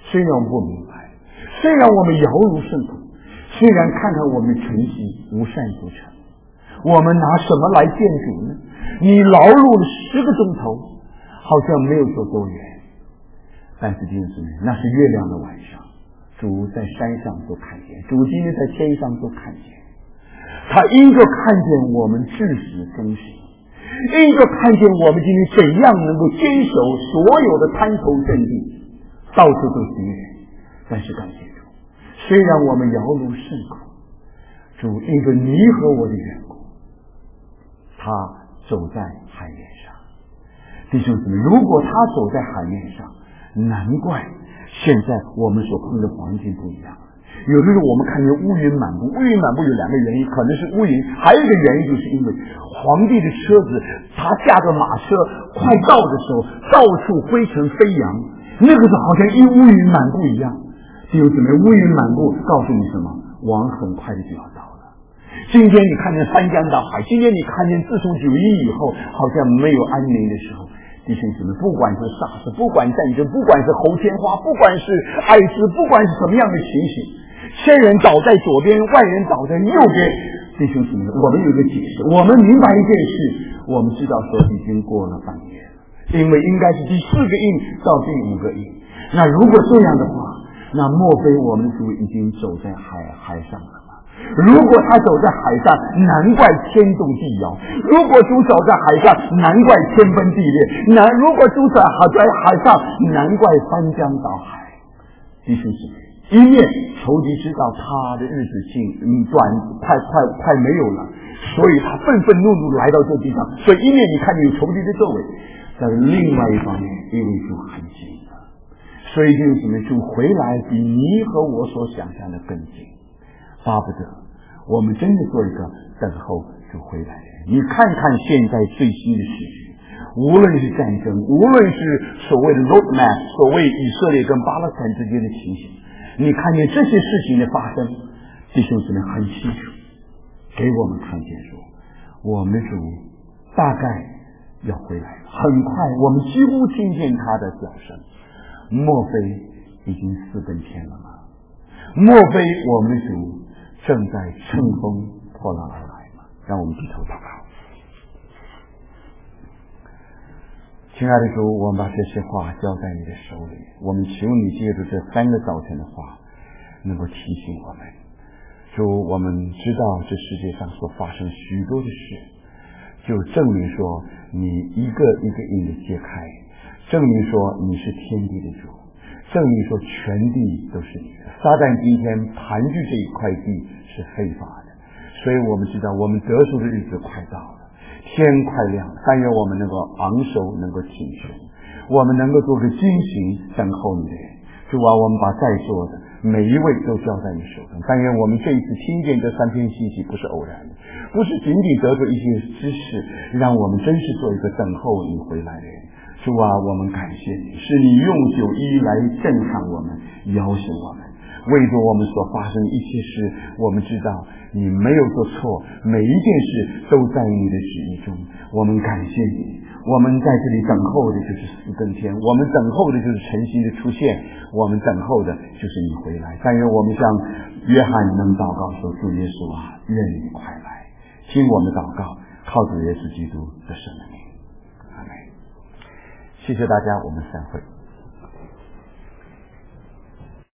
虽然我们不明白，虽然我们摇如圣徒，虽然看看我们成绩无善不成，我们拿什么来见主呢？你劳碌了十个钟头，好像没有走多远，但是弟兄姊妹，那是月亮的晚上，主在山上都看见，主今天在天上都看见。他因着看见我们至始忠心，因着看见我们今天怎样能够坚守所有的滩头阵地，到处都敌人，但是感谢主，虽然我们摇如圣徒，主因着你和我的缘故，他走在海面上。弟兄姊妹，如果他走在海面上，难怪现在我们所碰的环境不一样。有的时候我们看见乌云满布，乌云满布有两个原因，可能是乌云，还有一个原因就是因为皇帝的车子，他驾着马车快到的时候，到处灰尘飞扬，那个是好像一乌云满布一样。弟兄姊妹，乌云满布告诉你什么？王很快的就要到了。今天你看见翻江倒海，今天你看见自从九一以后好像没有安宁的时候，弟兄姊妹，不管是SARS，不管战争，不管是猴天花，不管是艾滋，不管是什么样的情形，先人倒在左边，外人倒在右边。弟兄姊妹，我们有个解释，我们明白一件事，我们知道说已经过了半年了，因为应该是第四个印到第五个印。那如果这样的话，那莫非我们的主已经走在海海上了？如果他走在海上，难怪天动地摇；如果主走在海上，难怪天崩地裂；难如果主走在海上，难怪翻江倒海。弟兄姊妹，一面仇敌知道他的日子近，嗯，短快快快没有了，所以他愤愤怒怒来到这地上。所以一面你看见有仇敌的作为，但是另外一方面，因为主很近了，所以弟兄姊妹，主回来比你和我所想象的更近。巴不得我们真的做一个等候主回来的人。你看看现在最新的时局，无论是战争，无论是所谓的 roadmap， 所谓以色列跟巴勒斯坦之间的情形，你看见这些事情的发生，弟兄姊妹很清楚给我们看见说，我们的主大概要回来了，很快我们几乎听见他的叫声。莫非已经四更天了吗？莫非我们的主正在乘风破浪而来吗？让我们低头祷告。亲爱的主，我们把这些话交在你的手里，我们求你借助这三个早晨的话能够提醒我们。主，我们知道这世界上所发生许多的事，就证明说你一个一个印的揭开，证明说你是天地的主，证明说全地都是你的。撒旦今天盘踞这一块地是非法的，所以我们知道我们得赎的日子快到了，天快亮了，但愿我们能够昂首，能够挺身，我们能够做个军行等候你的人。主啊，我们把在座的每一位都交在你手中，但愿我们这一次听见这三篇信息不是偶然的，不是仅仅得到一些知识，让我们真是做一个等候你回来的人。主啊，我们感谢你，是你用九一来震撼我们，摇醒我们。为着我们所发生的一切事，我们知道你没有做错，每一件事都在你的旨意中。我们感谢你，我们在这里等候的就是四更天，我们等候的就是晨星的出现，我们等候的就是你回来。但愿我们像约翰能祷告说，主耶稣啊，愿你快来，听我们祷告，靠主耶稣基督的圣名。阿们。谢谢大家，我们散会。